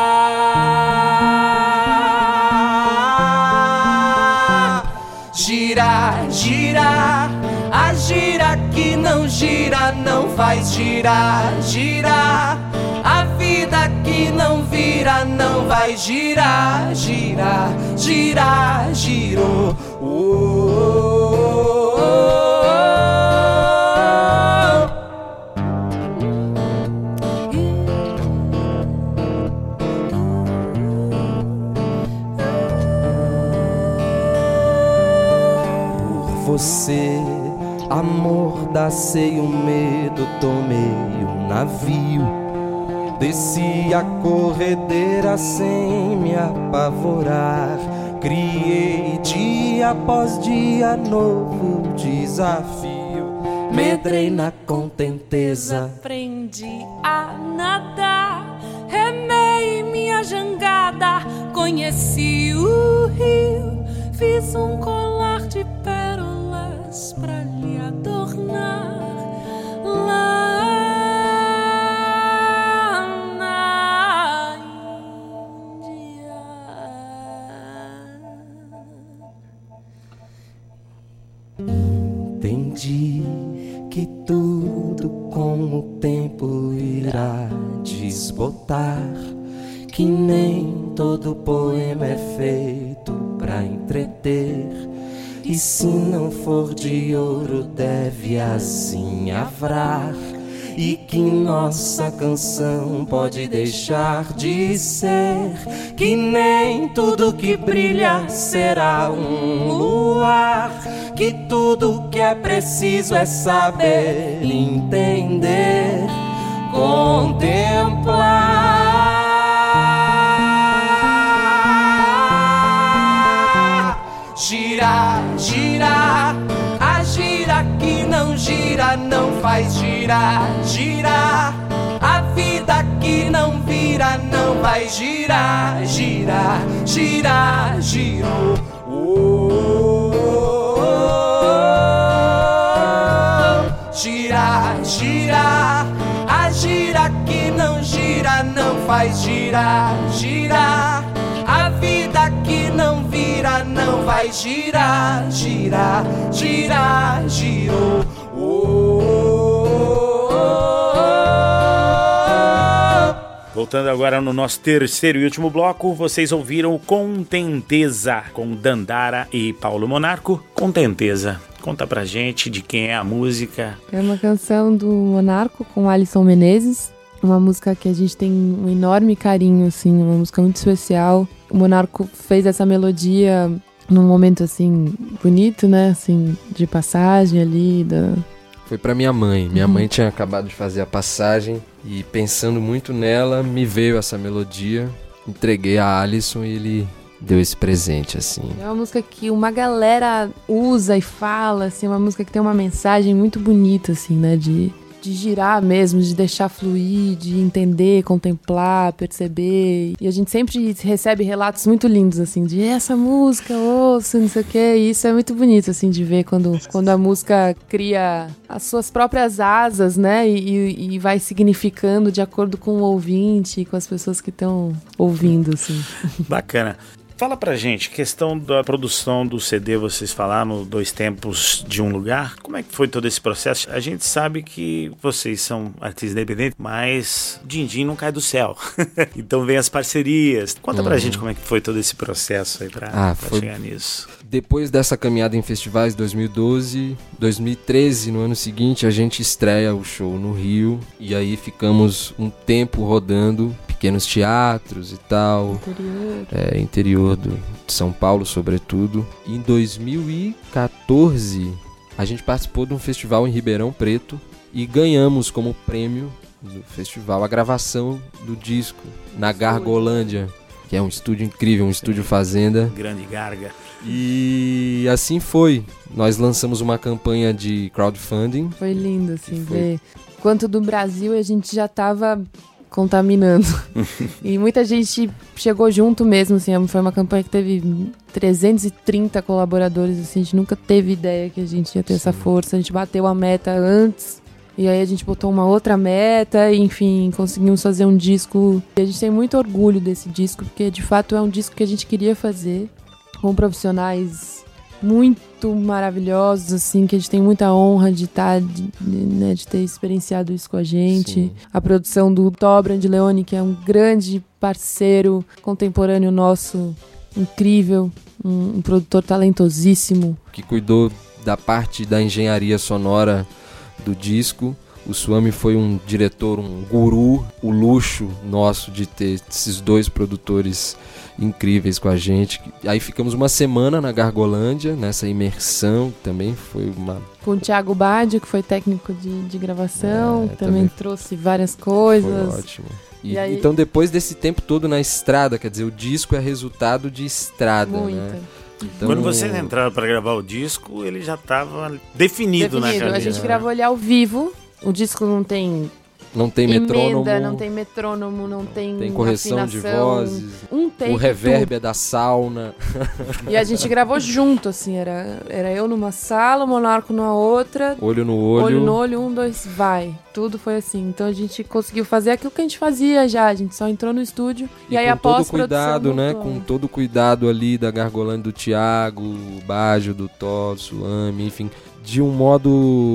girar, girar, a gira que não gira, não faz girar, girar. A vida que não vira, não vai girar, girar, girar, girou. Oh, oh, oh, oh. Por você, amordacei o medo, tomei um navio. Desci a corredeira sem me apavorar. Criei dia após dia novo desafio. Medrei na contenteza. Aprendi a nadar, remei minha jangada. Conheci o rio, fiz um colar de pérolas pra lhe adornar. Lá entendi que tudo com o tempo irá desbotar, que nem todo poema é feito pra entreter, e se não for de ouro deve assim avrar, e que nossa canção pode deixar de ser, que nem tudo que brilha será um luar, que tudo que é preciso é saber entender, contemplar. Girar, girar, a gira que não gira, não faz girar, girar. A vida que não vira, não vai girar, girar, girar, girou. Oh, oh, oh, oh. Girar, girar, a gira que não gira, não faz girar, girar. A vida que não vira, não vai girar, girar, girar, girou. Oh, oh, oh, oh. Voltando agora no nosso terceiro e último bloco, vocês ouviram Contenteza, com Dandara e Paulo Monarco. Contenteza, conta pra gente de quem é a música. É uma canção do Monarco com Alisson Menezes. Uma música que a gente tem um enorme carinho, assim, uma música muito especial. O Monarco fez essa melodia num momento, assim, bonito, né? Assim, de passagem ali. Da... Foi pra minha mãe. Minha uhum. mãe tinha acabado de fazer a passagem e, pensando muito nela, me veio essa melodia. Entreguei a Alisson e ele deu esse presente, assim. É uma música que uma galera usa e fala, assim, uma música que tem uma mensagem muito bonita, assim, né? De... de girar mesmo, de deixar fluir, de entender, contemplar, perceber. E a gente sempre recebe relatos muito lindos, assim, de essa música, ouça, não sei o quê. E isso é muito bonito, assim, de ver quando, quando a música cria as suas próprias asas, né? E, e vai significando de acordo com o ouvinte e com as pessoas que estão ouvindo, assim. Bacana. Fala pra gente, questão da produção do C D, vocês falaram, Dois Tempos de um Lugar. Como é que foi todo esse processo? A gente sabe que vocês são artistas independentes, mas din-din não cai do céu. Então vem as parcerias. Conta uhum. pra gente como é que foi todo esse processo aí pra, ah, pra foi... chegar nisso. Depois dessa caminhada em festivais, dois mil e doze, dois mil e treze, no ano seguinte, a gente estreia o show no Rio. E aí ficamos um tempo rodando pequenos teatros e tal. Interior. É, interior do, de São Paulo, sobretudo. E em dois mil e quatorze, a gente participou de um festival em Ribeirão Preto e ganhamos como prêmio do festival a gravação do disco na Gargolândia, que que é um estúdio incrível, um estúdio fazenda. Grande Garga. E assim foi. Nós lançamos uma campanha de crowdfunding. Foi lindo, assim, ver quanto do Brasil a gente já tava contaminando. E muita gente chegou junto mesmo, assim, foi uma campanha que teve trezentos e trinta colaboradores, assim, a gente nunca teve ideia que a gente ia ter Sim. essa força, a gente bateu a meta antes, e aí a gente botou uma outra meta, e, enfim, conseguimos fazer um disco, e a gente tem muito orgulho desse disco, porque de fato é um disco que a gente queria fazer, com profissionais muito maravilhosos, assim, que a gente tem muita honra de estar, de, de, né, de ter experienciado isso com a gente. Sim. A produção do Tó Brandleone, que é um grande parceiro contemporâneo nosso, incrível, um, um produtor talentosíssimo. Que cuidou da parte da engenharia sonora do disco. O Swami foi um diretor, um guru, o luxo nosso de ter esses dois produtores incríveis com a gente. Aí ficamos uma semana na Gargolândia, nessa imersão, também foi uma... Com o Thiago Badio, que foi técnico de, de gravação, é, também, também trouxe várias coisas. Foi ótimo. E, e aí... Então depois desse tempo todo na estrada, quer dizer, o disco é resultado de estrada, Muito. né? Então... Quando vocês entraram para gravar o disco, ele já estava definido, definido na cabeça. A gente gravou ele ao vivo. O disco não tem não tem emenda, metrônomo, não tem metrônomo, não tem tem correção afinação, de vozes, um take, o reverb tudo. É da sauna. E a gente gravou junto, assim, era, era eu numa sala, o Monarco na outra. Olho no olho. Olho no olho, um, dois, vai. Tudo foi assim. Então a gente conseguiu fazer aquilo que a gente fazia já. A gente só entrou no estúdio e, e aí a pós-produção... Com todo cuidado, né? Com todo cuidado ali da Gargolândia do Thiago, o Baggio, do Tó, do Swami, enfim. De um modo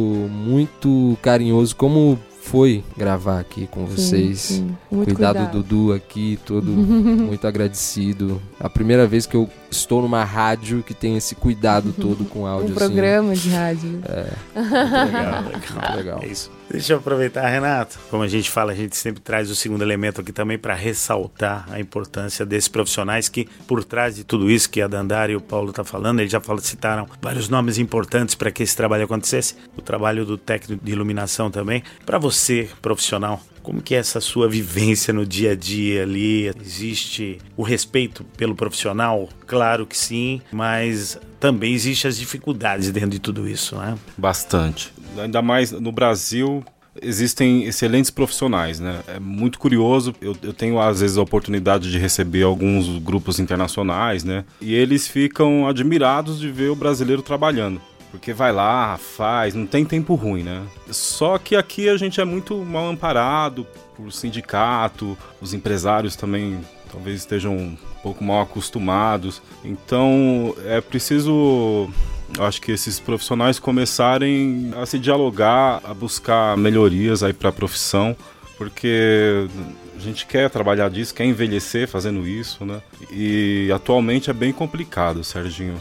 muito carinhoso, como foi gravar aqui com vocês. Sim, sim. Muito cuidado, cuidado do Dudu aqui, todo muito agradecido. A primeira vez que eu estou numa rádio que tem esse cuidado todo com áudio. Um programa assim. de rádio. É. Muito legal, legal. legal. É isso. Deixa eu aproveitar, Renato. Como a gente fala, a gente sempre traz o segundo elemento aqui também para ressaltar a importância desses profissionais que, por trás de tudo isso que a Dandara e o Paulo estão tá falando, eles já falaram, citaram vários nomes importantes para que esse trabalho acontecesse. O trabalho do técnico de iluminação também. Para você, profissional, como que é essa sua vivência no dia a dia ali? Existe o respeito pelo profissional? Claro que sim, mas também existem as dificuldades dentro de tudo isso, né? Bastante. Ainda mais no Brasil, existem excelentes profissionais, né? É muito curioso, eu, eu tenho às vezes a oportunidade de receber alguns grupos internacionais, né? E eles ficam admirados de ver o brasileiro trabalhando. Porque vai lá, faz, não tem tempo ruim, né? Só que aqui a gente é muito mal amparado por sindicato, os empresários também talvez estejam um pouco mal acostumados. Então é preciso, acho que esses profissionais começarem a se dialogar, a buscar melhorias aí para a profissão, porque a gente quer trabalhar disso, quer envelhecer fazendo isso, né? E atualmente é bem complicado, Serginho.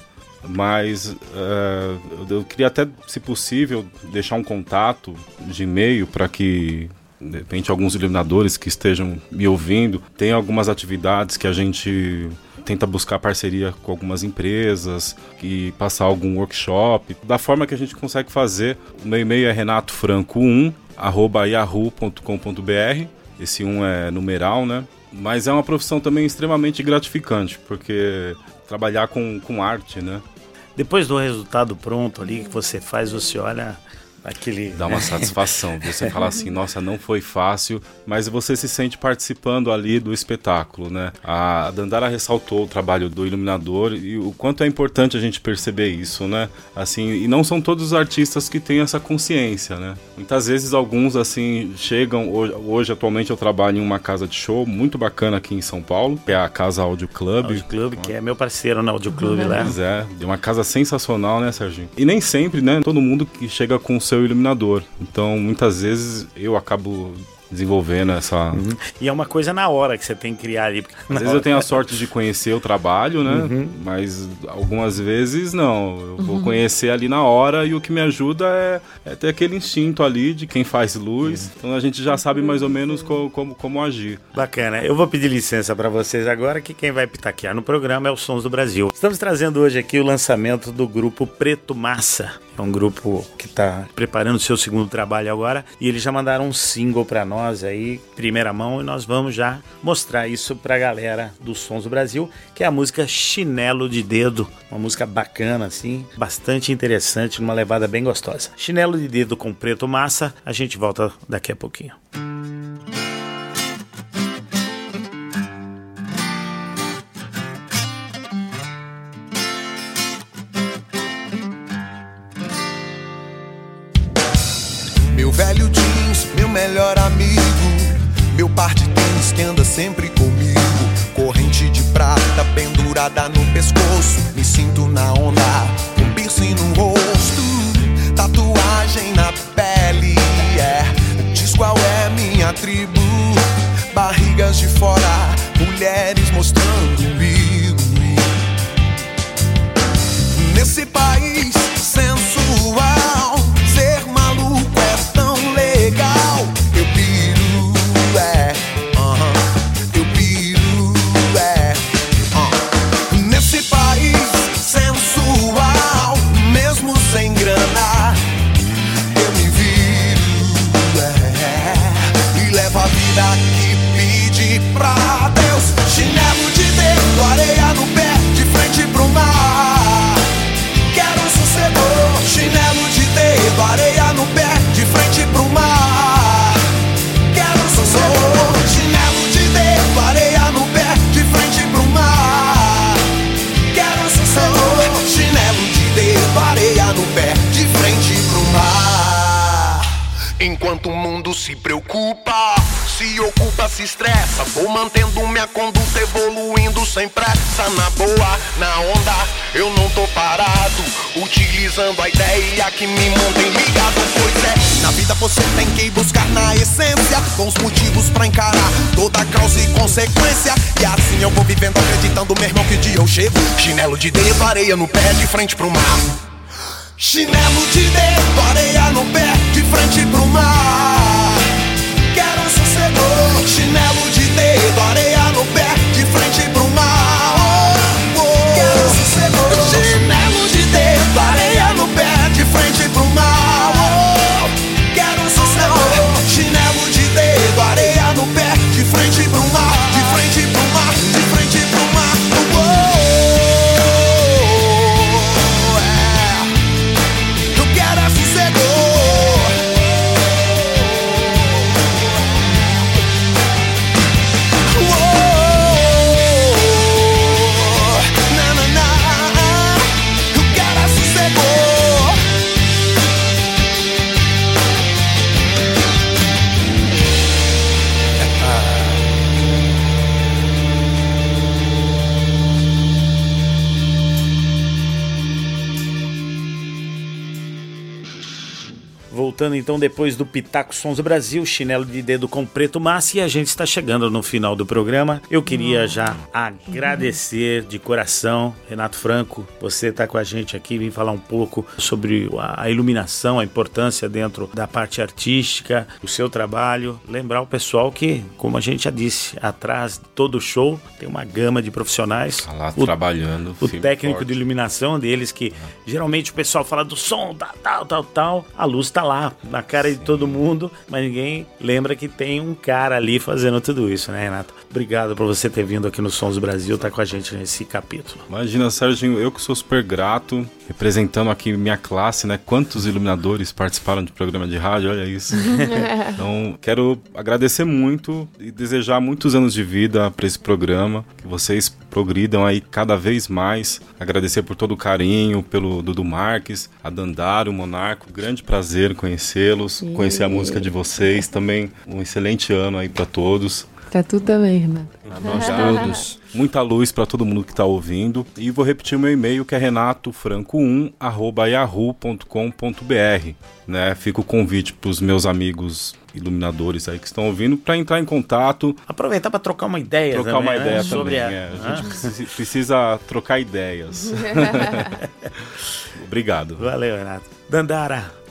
Mas uh, eu queria até, se possível, deixar um contato de e-mail para que, de repente, alguns iluminadores que estejam me ouvindo, tem algumas atividades que a gente tenta buscar parceria com algumas empresas e passar algum workshop, da forma que a gente consegue fazer. O meu e-mail é renato franco um arroba yahoo ponto com ponto b r. Esse um é numeral, né? Mas é uma profissão também extremamente gratificante, porque trabalhar com, com arte, né? Depois do resultado pronto ali que você faz, você olha aquele... Dá uma satisfação, você fala assim, nossa, não foi fácil, mas você se sente participando ali do espetáculo, né? A Dandara ressaltou o trabalho do iluminador e o quanto é importante a gente perceber isso, né? Assim, e não são todos os artistas que têm essa consciência, né? Muitas vezes alguns, assim, chegam... Hoje, hoje atualmente, eu trabalho em uma casa de show muito bacana aqui em São Paulo, que é a Casa Audio Club. Audio Club, que é meu parceiro na Audio Club, né? Pois é, de uma casa sensacional, né, Serginho? E nem sempre, né, todo mundo que chega com seu iluminador. Então, muitas vezes, eu acabo desenvolvendo essa... Uhum. E é uma coisa na hora que você tem que criar ali. Às vezes hora. Eu tenho a sorte de conhecer o trabalho, né? Uhum. Mas algumas vezes não. Eu uhum. vou conhecer ali na hora e o que me ajuda é, é ter aquele instinto ali de quem faz luz. Uhum. Então a gente já sabe mais ou menos co, como, como agir. Bacana. Eu vou pedir licença para vocês agora, que quem vai pitaquear no programa é o Sons do Brasil. Estamos trazendo hoje aqui o lançamento do grupo Preto Massa. é um grupo que está preparando o seu segundo trabalho agora, e eles já mandaram um single para nós aí, primeira mão, e nós vamos já mostrar isso pra galera dos Sons do Brasil, que é a música Chinelo de Dedo, uma música bacana assim, bastante interessante, numa levada bem gostosa. Chinelo de Dedo com Preto Massa, a gente volta daqui a pouquinho. Meu velho jeans, meu melhor amigo, meu par de tênis que anda sempre comigo, corrente de prata pendurada no pescoço, me sinto na onda, um piercing no rosto, tatuagem na pele, é, diz qual é minha tribo, barrigas de fora, mulheres mostrando umbigo. Nesse país sensual, ser maluco é tão legal. Eu piro, é, uh-huh. Eu piro, é, uh. Nesse país sensual, mesmo sem grana, eu me viro, é, e levo a vida que pedi pra Deus. Chinelo de dedo, areia no pé, de frente pro mar. Quero sossego, chinelo de dedo, areia no pé, de frente pro mar. Quero sossego, chinelo de dedo, areia no pé, de frente pro mar. Quero sossego, chinelo de dedo, areia no pé, de frente pro mar. Enquanto o mundo se preocupa, se ocupa, se estressa, vou mantendo minha conduta, evoluindo sem pressa. Na boa, na onda, eu não tô parado, utilizando a ideia que me mantém ligado. Pois é, na vida você tem que buscar na essência bons motivos pra encarar toda causa e consequência. E assim eu vou vivendo, acreditando, meu irmão, que dia eu chego. Chinelo de dedo, areia no pé, de frente pro mar. Chinelo de dedo, areia no pé, de frente pro mar. Quero sossego, chinelo de dedo, areia no pé, de frente pro mar. Oh, oh. Quero sossego, chinelo de dedo, areia no pé, de frente pro mar. Oh, quero sossego, chinelo de dedo, areia no pé, de frente pro mar, de frente pro mar, de frente pro mar. Oh, oh, é. Eu quero é sossego. Voltando então depois do Pitaco Sons do Brasil, Chinelo de Dedo com Preto Massa, e a gente está chegando no final do programa. Eu queria já agradecer de coração, Renato Franco, você está com a gente aqui, vim falar um pouco sobre a iluminação, a importância dentro da parte artística, o seu trabalho. Lembrar o pessoal que, como a gente já disse, atrás de todo show tem uma gama de profissionais. Tá lá o, trabalhando. O técnico forte de iluminação deles, que é. geralmente o pessoal fala do som, tal, tal, tal, tal. A luz tá lá, na cara Sim. de todo mundo, mas ninguém lembra que tem um cara ali fazendo tudo isso, né, Renato? Obrigado por você ter vindo aqui no Sons do Brasil, tá com a gente nesse capítulo. Imagina, Serginho, eu que sou super grato, representando aqui minha classe, né? Quantos iluminadores participaram de programa de rádio, olha isso. Então, quero agradecer muito e desejar muitos anos de vida para esse programa, que vocês progridam aí cada vez mais. Agradecer por todo o carinho, pelo Dudu Marques, a Dandara, o Monarco, grande prazer conhecê-los, Sim. conhecer a música de vocês, também um excelente ano aí para todos. Pra tu também, Renato. A nós todos. Muita luz para todo mundo que está ouvindo. E vou repetir o meu e-mail, que é renato franco um arroba yahoo ponto com ponto b r. Né? Fica o convite para os meus amigos iluminadores aí que estão ouvindo para entrar em contato. Aproveitar para trocar uma ideia trocar também, uma né? ideia Sobre também. a... É, a gente precisa, precisa trocar ideias. Obrigado. Valeu, Renato. Dandara,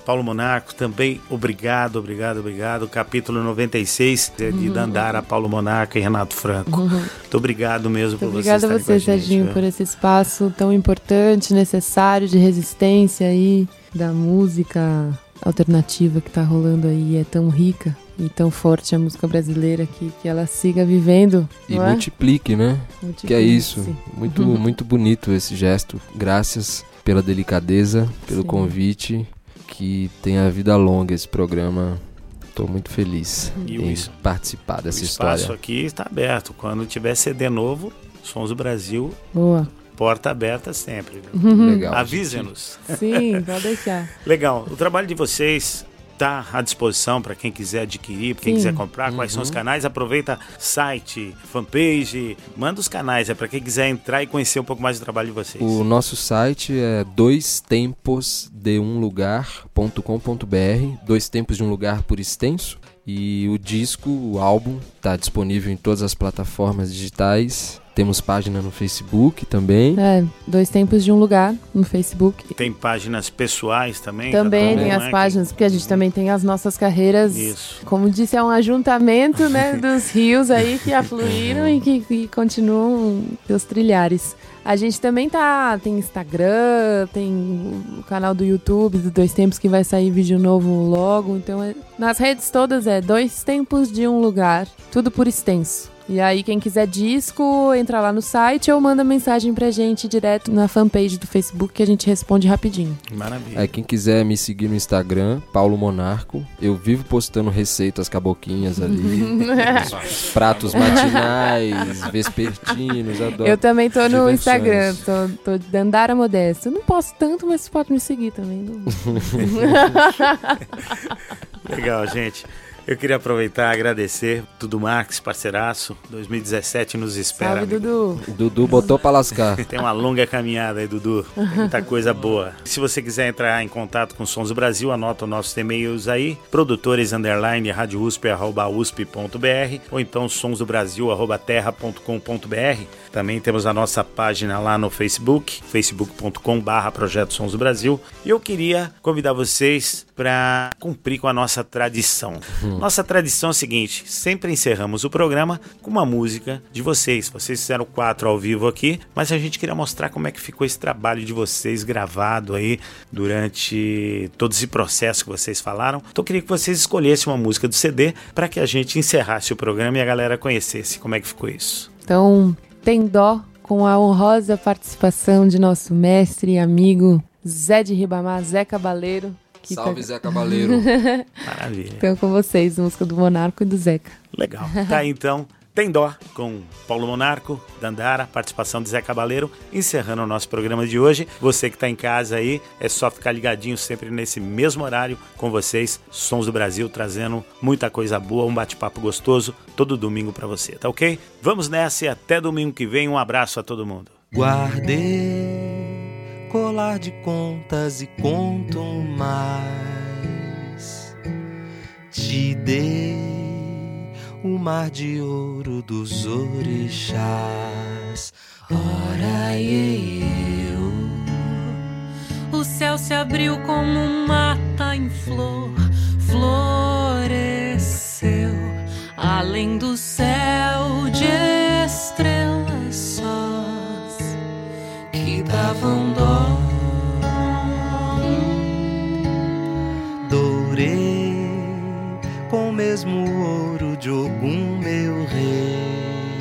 Paulo Monarco, também obrigado, obrigado, obrigado. Capítulo noventa e seis de uhum. Dandara, Paulo Monarco e Renato Franco. Uhum. Muito obrigado mesmo Muito por vocês estarem Obrigada a você, Serginho, gente, por esse espaço tão importante, necessário, de resistência aí, da música alternativa que tá rolando aí, é tão rica e tão forte a música brasileira que, que ela siga vivendo. E é? multiplique, né? Multiplique, que é isso. sim. Muito, muito bonito esse gesto. Graças pela delicadeza, pelo sim. convite. Que tenha vida longa esse programa. Estou muito feliz e em isso, participar dessa história. O espaço aqui está aberto. Quando tiver C D novo, Sons do Brasil, boa. Porta aberta sempre. Uhum. Legal. Avisem-nos. Sim, pode deixar. Legal. O trabalho de vocês está à disposição para quem quiser adquirir, para quem sim. quiser comprar. Quais uhum. são os canais? Aproveita site, fanpage, manda os canais, é para quem quiser entrar e conhecer um pouco mais do trabalho de vocês. O nosso site é dois tempos de um lugar ponto com ponto b r, dois tempos de um lugar por extenso. E o disco, o álbum, está disponível em todas as plataformas digitais. Temos página no Facebook também. É, Dois Tempos de um Lugar no Facebook. Tem páginas pessoais também? Também tem as páginas, porque a gente também tem as nossas carreiras. Isso. Como disse, é um ajuntamento, né, dos rios aí que afluíram e que, que continuam seus trilhares. A gente também tá, tem Instagram, tem o canal do YouTube do Dois Tempos que vai sair vídeo novo logo. Então, é, nas redes todas é Dois Tempos de um Lugar, tudo por extenso. E aí, quem quiser disco, entra lá no site ou manda mensagem pra gente direto na fanpage do Facebook que a gente responde rapidinho. Maravilha. É, quem quiser me seguir no Instagram, Paulo Monarco. Eu vivo postando receitas caboquinhas ali. os pratos matinais, vespertinos, adoro. Eu também tô no diversões. Instagram, tô, tô Dandara Modesto. Eu não posto tanto, mas você pode me seguir também. Legal, gente. Eu queria aproveitar e agradecer Dudu Marques, parceiraço. dois mil e dezessete nos espera. Salve, Dudu. Dudu botou pra lascar. Tem uma longa caminhada aí, Dudu. Tem muita coisa boa. Se você quiser entrar em contato com Sons do Brasil, anota os nossos e-mails aí. Produtores, underline, rádio usp, arroba usp ponto br ou então sons do brasil, arroba terra ponto com ponto br. Também temos a nossa página lá no Facebook, facebook ponto com barra projeto Sons do Brasil. E eu queria convidar vocês para cumprir com a nossa tradição. Hum. Nossa tradição é a seguinte, sempre encerramos o programa com uma música de vocês. Vocês fizeram quatro ao vivo aqui, mas a gente queria mostrar como é que ficou esse trabalho de vocês gravado aí durante todo esse processo que vocês falaram. Então eu queria que vocês escolhessem uma música do C D para que a gente encerrasse o programa e a galera conhecesse como é que ficou isso. Então, Tem Dó, com a honrosa participação de nosso mestre e amigo Zé de Ribamar, Zé Cabaleiro. Salve, tá... Zé Cabaleiro. Maravilha. Então, com vocês, música do Monarco e do Zeca. Legal. Tá, então, Tem Dó, com Paulo Monarco, Dandara, participação de Zé Cabaleiro, encerrando o nosso programa de hoje. Você que tá em casa aí, é só ficar ligadinho sempre nesse mesmo horário com vocês, Sons do Brasil, trazendo muita coisa boa, um bate-papo gostoso, todo domingo pra você, tá ok? Vamos nessa e até domingo que vem. Um abraço a todo mundo. Guardei colar de contas e conto mais. Te dei o mar de ouro dos orixás. Ora eu, o céu se abriu como mata em flor, floresceu além do céu de estrelas sós que davam dó. Dourei com o mesmo ouro de Ogum, meu rei,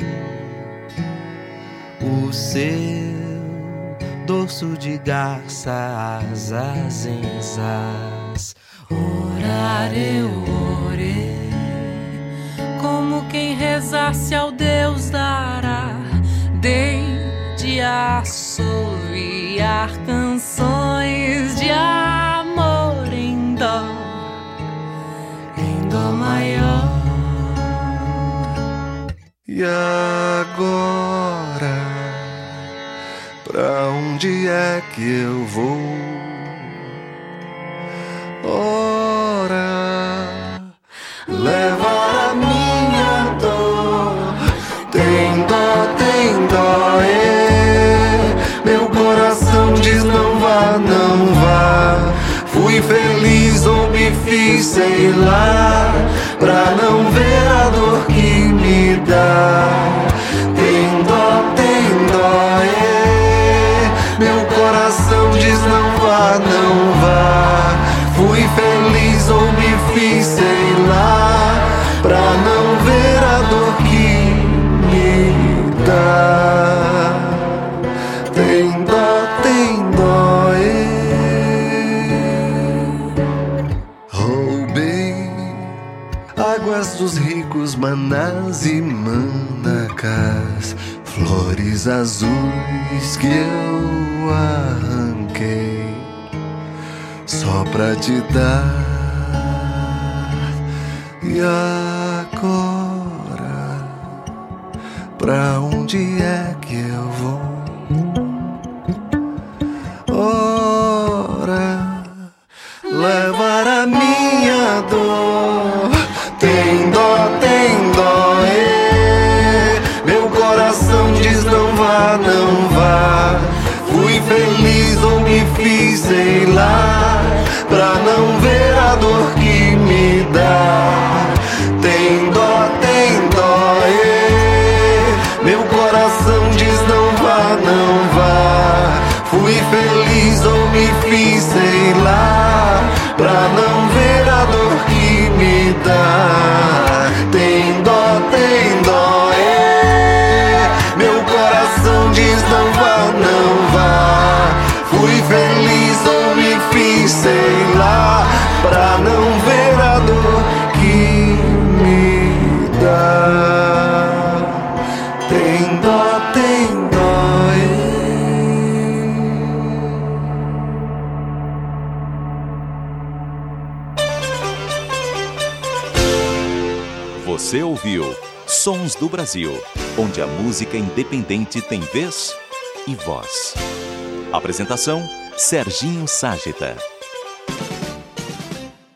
o seu dorso de garça, asas em asas. Orar eu orei, como quem rezasse ao Deus dará, dei de assoviar canções de amor em dó, em dó maior. E agora, pra onde é que eu vou? Ora, levar a minha dor. Tem dó, tem dó, é. Meu coração diz não vá, não vá. Fui feliz me fiz, sei lá, pra não ver a dor que me dá. Tem dó, tem dó, é. Meu coração diz não vá, não vá. Fui feliz ou me fiz, sei lá, pra não ver a dor que me dá. Tem dó, tem dó, é. Roubei águas dos ricos, manás e manacás, flores azuis que eu arranquei só pra te dar. E agora, pra onde é que eu vou? Ora, levar a minha dor. Tem dó, tem dó, é. Meu coração diz não vá, não vá. Fui feliz ou me fiz, sei lá, pra não ver a dor que me dá. Tem dó, tem dó, é. Meu coração diz não vá, não vá. Fui feliz ou me fiz, sei lá, pra não ver a dor que me dá. Tem dó, tem dó, é. Meu coração diz não vá, não vá. Fui feliz ou me fiz, sei lá, pra não ver a dor que me dá. Tem dó, tem dó, é. Você ouviu Sons do Brasil, onde a música independente tem vez e voz. Apresentação: Serginho Ságita.